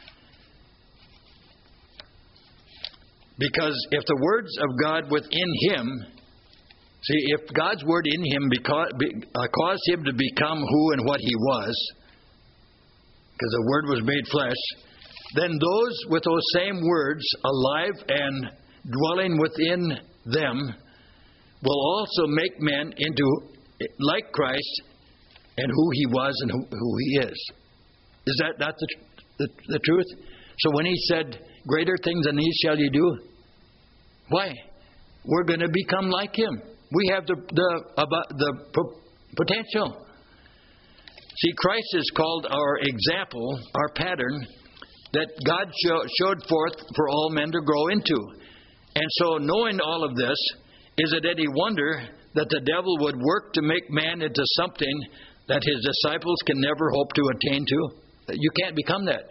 Because if the words of God within Him, if God's Word in Him caused Him to become who and what He was, because the Word was made flesh, then those with those same words alive and dwelling within them will also make men into like Christ and who He was and who He is. Is that not the truth? So when He said, greater things than these shall you do, why? We're going to become like Him. We have the potential. See, Christ is called our example, our pattern, that God showed forth for all men to grow into. And so, knowing all of this, is it any wonder that the devil would work to make man into something that his disciples can never hope to attain to? You can't become that.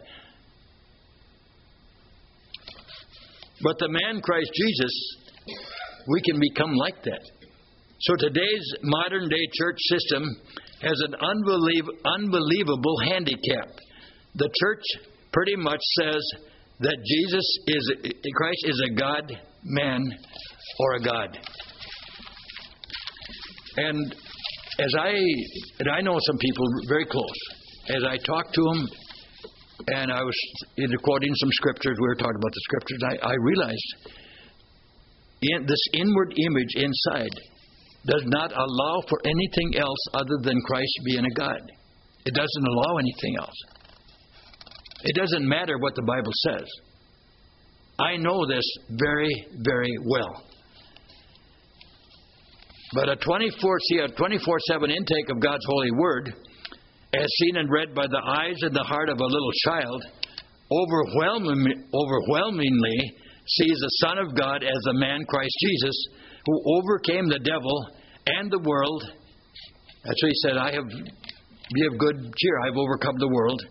But the man Christ Jesus, we can become like that. So today's modern day church system has an unbelievable handicap. The church pretty much says that Christ is a God, man, or a God. And I know some people very close. As I talked to them, and I was quoting some scriptures, we were talking about the scriptures, I realized this inward image inside does not allow for anything else other than Christ being a God. It doesn't allow anything else. It doesn't matter what the Bible says. I know this very, very well. But a 24/7 intake of God's holy word, as seen and read by the eyes and the heart of a little child, overwhelmingly sees the Son of God as the man Christ Jesus, who overcame the devil and the world. That's what He said, be of good cheer, I've overcome the world.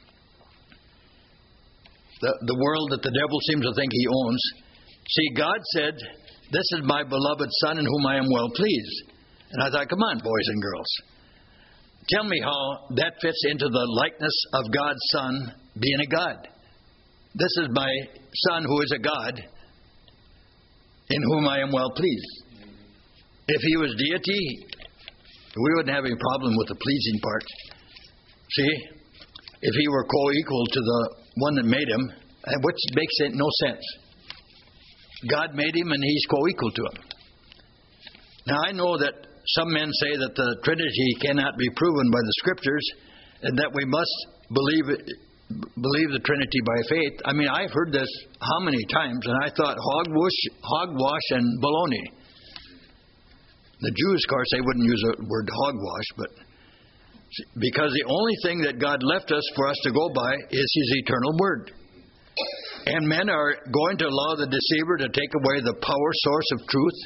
The world that the devil seems to think he owns. See, God said, this is my beloved Son in whom I am well pleased. And I thought, come on, boys and girls. Tell me how that fits into the likeness of God's Son being a God. This is my Son who is a God in whom I am well pleased. If He was deity, we wouldn't have any problem with the pleasing part. See? If He were co-equal to the one that made Him, which makes no sense. God made Him and He's co-equal to Him. Now I know that some men say that the Trinity cannot be proven by the Scriptures and that we must believe the Trinity by faith. I mean, I've heard this how many times, and I thought hogwash and baloney. The Jews, of course, they wouldn't use the word hogwash, but because the only thing that God left us for us to go by is His eternal Word. And men are going to allow the deceiver to take away the power source of truth.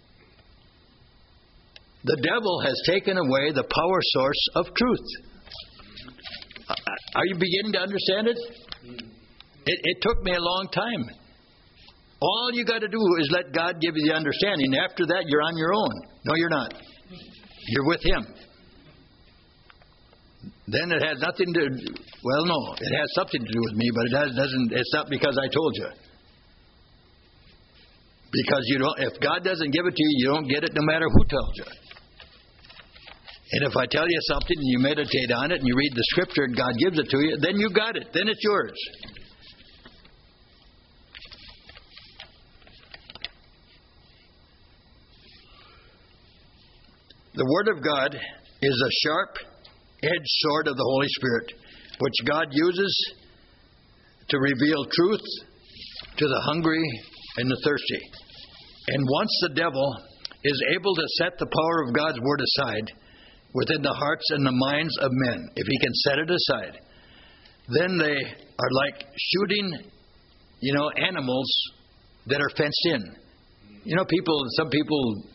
The devil has taken away the power source of truth. Are you beginning to understand it? It took me a long time. All you got to do is let God give you the understanding. After that, you're on your own. No, you're not. You're with Him. Then it has nothing to. Well, no, it has something to do with me, but it doesn't. It's not because I told you. Because you don't. If God doesn't give it to you, you don't get it, no matter who tells you. And if I tell you something and you meditate on it and you read the Scripture and God gives it to you, then you got it. Then it's yours. The Word of God is a sharp-edged sword of the Holy Spirit, which God uses to reveal truth to the hungry and the thirsty. And once the devil is able to set the power of God's Word aside within the hearts and the minds of men, if he can set it aside, then they are like shooting, animals that are fenced in. Some people,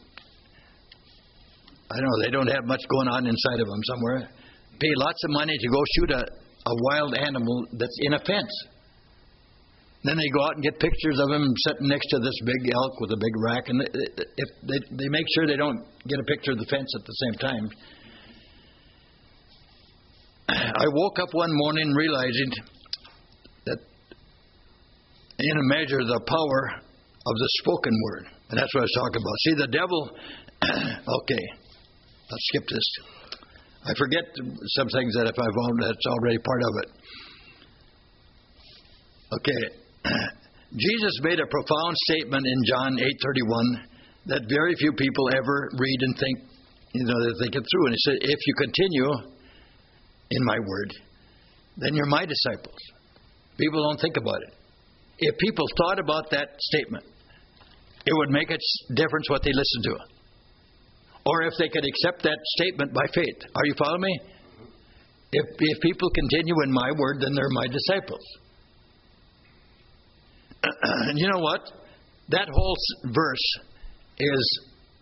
I don't know, they don't have much going on inside of them somewhere. Pay lots of money to go shoot a wild animal that's in a fence. Then they go out and get pictures of him sitting next to this big elk with a big rack, and if they make sure they don't get a picture of the fence at the same time. I woke up one morning realizing that in a measure the power of the spoken word. And that's what I was talking about. See, the devil, okay, let's skip this. I forget some things that if I've owned, that's already part of it. Okay. Jesus made a profound statement in John 8:31 that very few people ever read and think, they think it through. And he said, if you continue in my word, then you're my disciples. People don't think about it. If people thought about that statement, it would make a difference what they listen to. Or if they could accept that statement by faith. Are you following me? If people continue in my word, then they're my disciples. And you know what? That whole verse is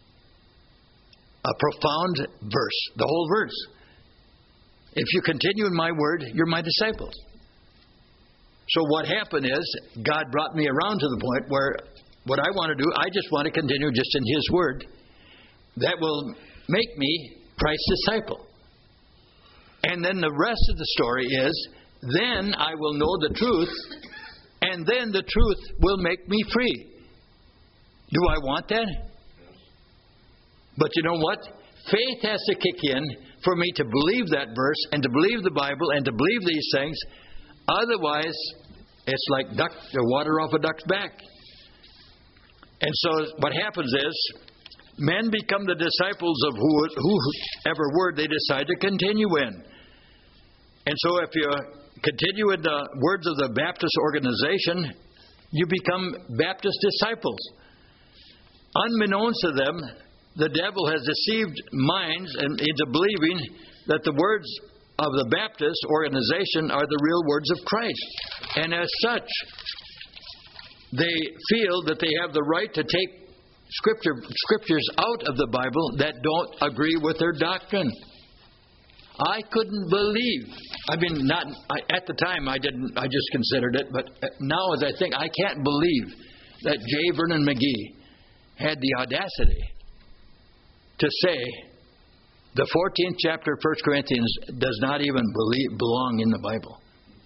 a profound verse. The whole verse. If you continue in my word, you're my disciples. So what happened is, God brought me around to the point where what I want to do, I just want to continue just in His word. That will make me Christ's disciple. And then the rest of the story is, then I will know the truth, and then the truth will make me free. Do I want that? But you know what? Faith has to kick in for me to believe that verse and to believe the Bible and to believe these things. Otherwise, it's like water off a duck's back. And so what happens is, men become the disciples of whoever word they decide to continue in. And so if you continue in the words of the Baptist organization, you become Baptist disciples. Unbeknownst to them, the devil has deceived minds into believing that the words of the Baptist organization are the real words of Christ. And as such, they feel that they have the right to take scriptures out of the Bible that don't agree with their doctrine. I couldn't believe. At the time I didn't. I just considered it. But now, as I think, I can't believe that J. Vernon McGee had the audacity to say the 14th chapter of 1 Corinthians does not even belong in the Bible.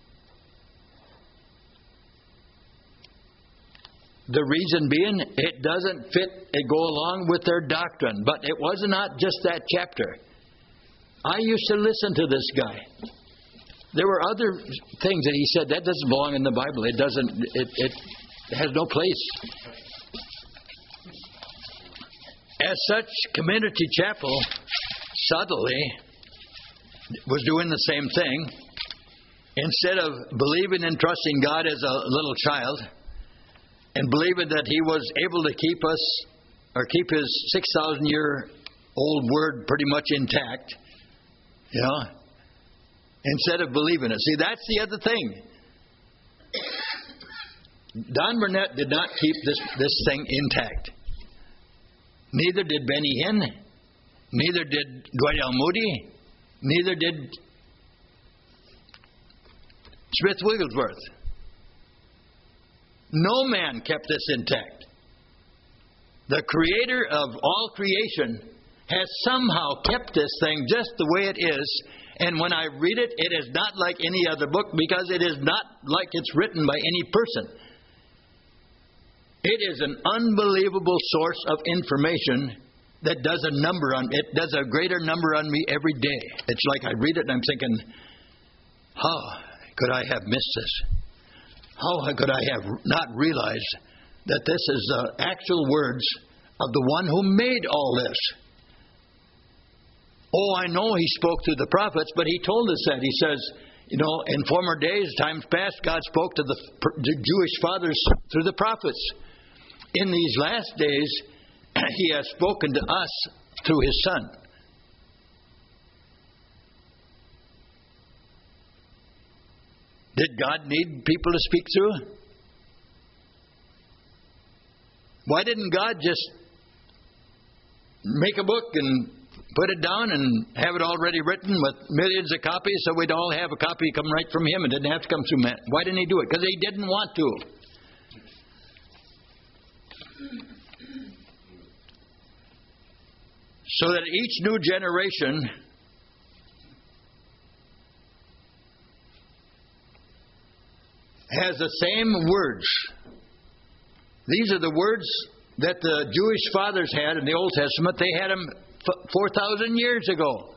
The reason being, it doesn't go along with their doctrine. But it was not just that chapter. I used to listen to this guy. There were other things that he said that doesn't belong in the Bible. It doesn't. It has no place. As such, Community Chapel subtly was doing the same thing. Instead of believing and trusting God as a little child and believing that He was able to keep us or keep His 6,000-year-old word pretty much intact, instead of believing it. See, that's the other thing. Don Burnett did not keep this thing intact. Neither did Benny Hinn. Neither did Dwight L. Moody. Neither did Smith Wigglesworth. No man kept this intact. The Creator of all creation has somehow kept this thing just the way it is. And when I read it, it is not like any other book because it is not like it's written by any person. It is an unbelievable source of information that does a greater number on me every day. It's like I read it and I'm thinking, how could I have missed this? How could I have not realized that this is the actual words of the one who made all this? Oh, I know he spoke through the prophets, but he told us that. He says, in former days, times past, God spoke to the Jewish fathers through the prophets. In these last days, he has spoken to us through his Son. Did God need people to speak through? Why didn't God just make a book and put it down and have it already written with millions of copies so we'd all have a copy come right from him and didn't have to come through man? Why didn't he do it? Because he didn't want to. So that each new generation has the same words. These are the words that the Jewish fathers had in the Old Testament. They had them 4,000 years ago.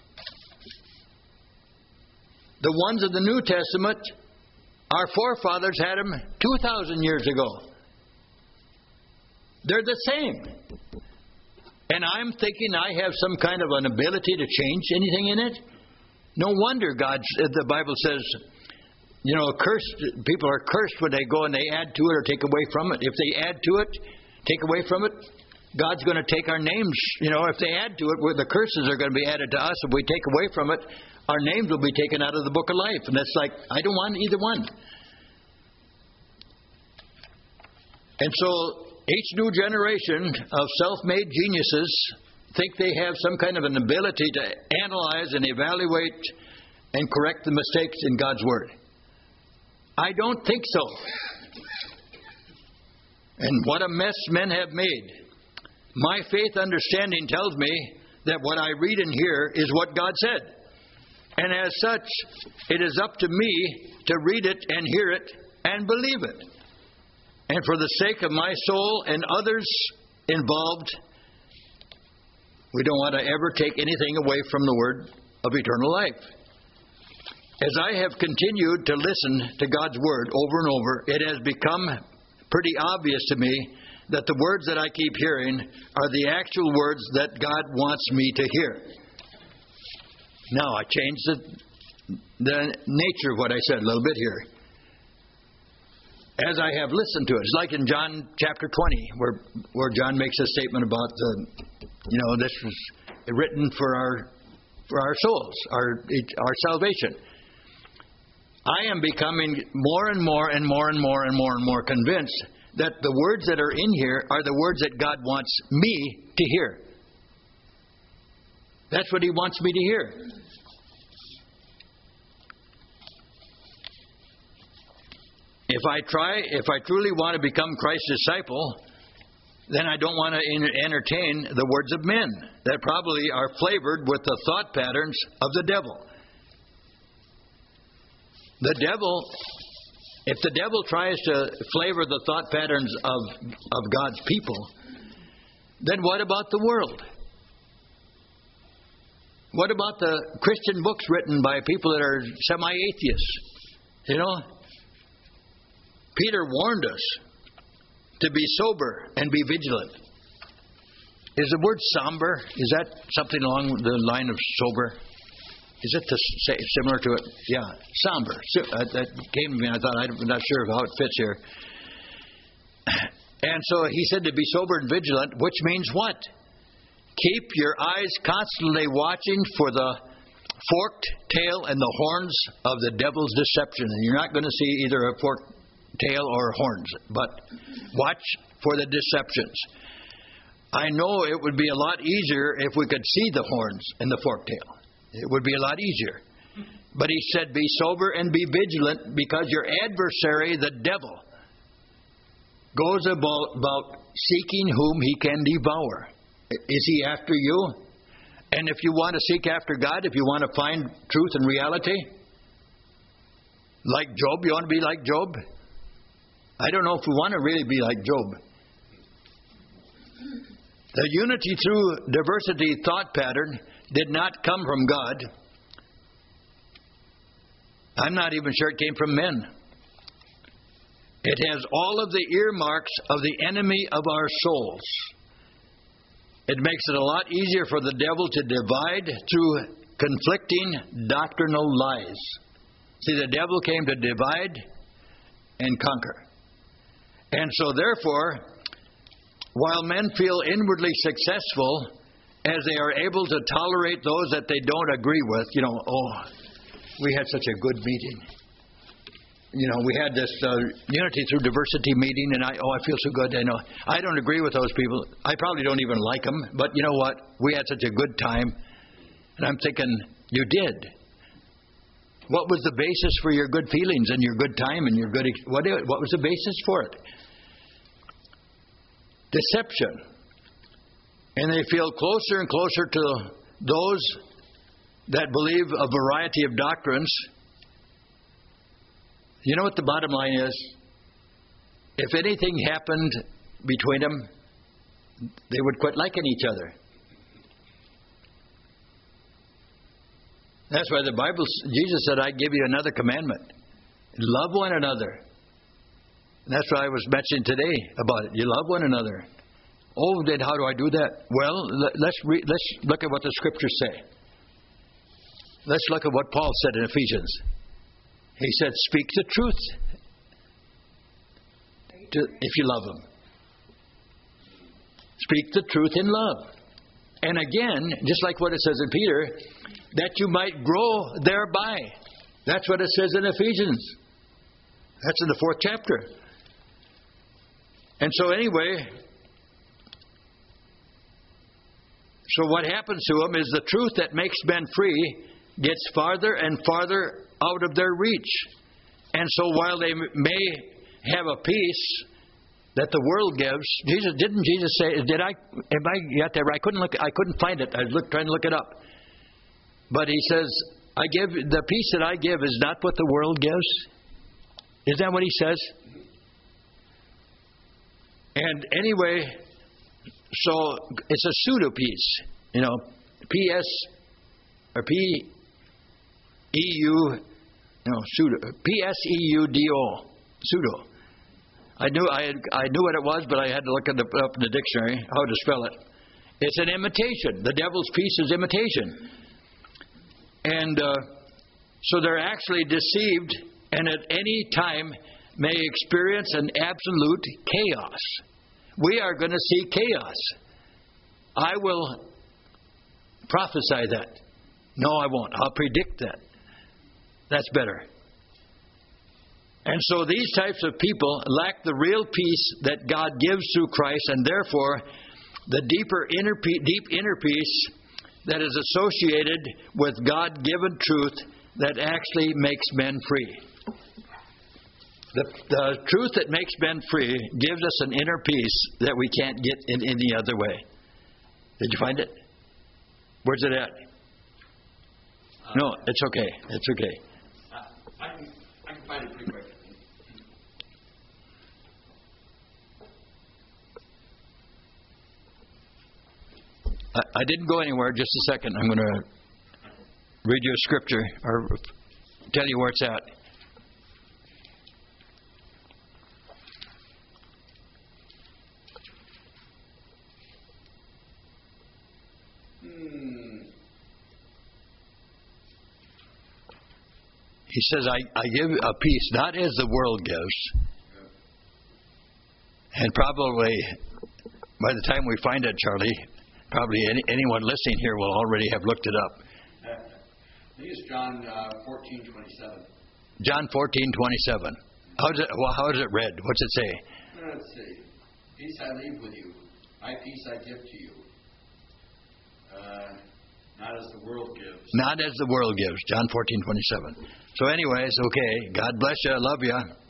The ones of the New Testament, our forefathers had them 2,000 years ago. They're the same. And I'm thinking I have some kind of an ability to change anything in it. No wonder the Bible says, cursed people are cursed when they go and they add to it or take away from it. If they add to it, take away from it, God's going to take our names. If they add to it, the curses are going to be added to us. If we take away from it, our names will be taken out of the book of life. And that's like, I don't want either one. And so each new generation of self-made geniuses think they have some kind of an ability to analyze and evaluate and correct the mistakes in God's Word. I don't think so. And what a mess men have made. My faith understanding tells me that what I read and hear is what God said. And as such, it is up to me to read it and hear it and believe it. And for the sake of my soul and others involved, we don't want to ever take anything away from the word of eternal life. As I have continued to listen to God's word over and over, it has become pretty obvious to me that the words that I keep hearing are the actual words that God wants me to hear. Now, I changed the nature of what I said a little bit here. As I have listened to it, it's like in John chapter 20, where John makes a statement about this was written for our souls, our salvation. I am becoming more and more and more and more and more and more convinced that the words that are in here are the words that God wants me to hear. That's what He wants me to hear. If I truly want to become Christ's disciple, then I don't want to entertain the words of men that probably are flavored with the thought patterns of the devil. If the devil tries to flavor the thought patterns of God's people, then what about the world? What about the Christian books written by people that are semi-atheists? Peter warned us to be sober and be vigilant. Is the word somber, is that something along the line of sober? Is it similar to it? Yeah, somber. That came to me, I thought, I'm not sure how it fits here. And so he said to be sober and vigilant, which means what? Keep your eyes constantly watching for the forked tail and the horns of the devil's deception. And you're not going to see either a forked tail or horns. But watch for the deceptions. I know it would be a lot easier if we could see the horns and the forked tail. It would be a lot easier. But he said, be sober and be vigilant, because your adversary, the devil, goes about seeking whom he can devour. Is he after you? And if you want to seek after God, if you want to find truth and reality, like Job, you want to be like Job? I don't know if we want to really be like Job. The unity through diversity thought pattern did not come from God. I'm not even sure it came from men. It has all of the earmarks of the enemy of our souls. It makes it a lot easier for the devil to divide through conflicting doctrinal lies. See, the devil came to divide and conquer. And so therefore, while men feel inwardly successful as they are able to tolerate those that they don't agree with, we had such a good meeting. We had this unity through diversity meeting, and I feel so good. I don't agree with those people. I probably don't even like them, but you know what? We had such a good time. And I'm thinking, you did. What was the basis for your good feelings and your good time and your good... What was the basis for it? Deception. And they feel closer and closer to those that believe a variety of doctrines. You know what the bottom line is? If anything happened between them, they would quit liking each other. That's why the Bible, Jesus said, I give you another commandment. Love one another. And that's what I was mentioning today about it. You love one another. Oh, then how do I do that? Well, let's look at what the Scriptures say. Let's look at what Paul said in Ephesians. He said, speak the truth if you love them. Speak the truth in love. And again, just like what it says in Peter, that you might grow thereby. That's what it says in Ephesians. That's in the 4th chapter. And so anyway, so what happens to them is the truth that makes men free gets farther and farther out of their reach. And so while they may have a peace that the world gives, didn't Jesus say, am I got that right? I couldn't find it. I was trying to look it up. But he says, the peace that I give is not what the world gives. Isn't that what he says? And anyway, so it's a pseudo peace. P-S-E-U-D-O. Pseudo. I knew what it was, but I had to look it up in the dictionary, how to spell it. It's an imitation. The devil's peace is imitation. And so they're actually deceived, and at any time may experience an absolute chaos. We are going to see chaos. I will prophesy that. No, I won't. I'll predict that. That's better. And so these types of people lack the real peace that God gives through Christ, and therefore the deep inner peace that is associated with God-given truth that actually makes men free. The truth that makes men free gives us an inner peace that we can't get in any other way. Did you find it? Where's it at? No, it's okay. It's okay. I can find it pretty quick. I didn't go anywhere. Just a second. I'm going to read you a scripture or tell you where it's at. He says, I give a peace not as the world gives. And probably, by the time we find it, Charlie, probably anyone listening here will already have looked it up. I think it's John 14:27. John 14:27. How is it read? What's it say? Let's see. Peace I leave with you. My peace I give to you. Not as the world gives. Not as the world gives. John 14:27. So anyways, okay. God bless you. I love you.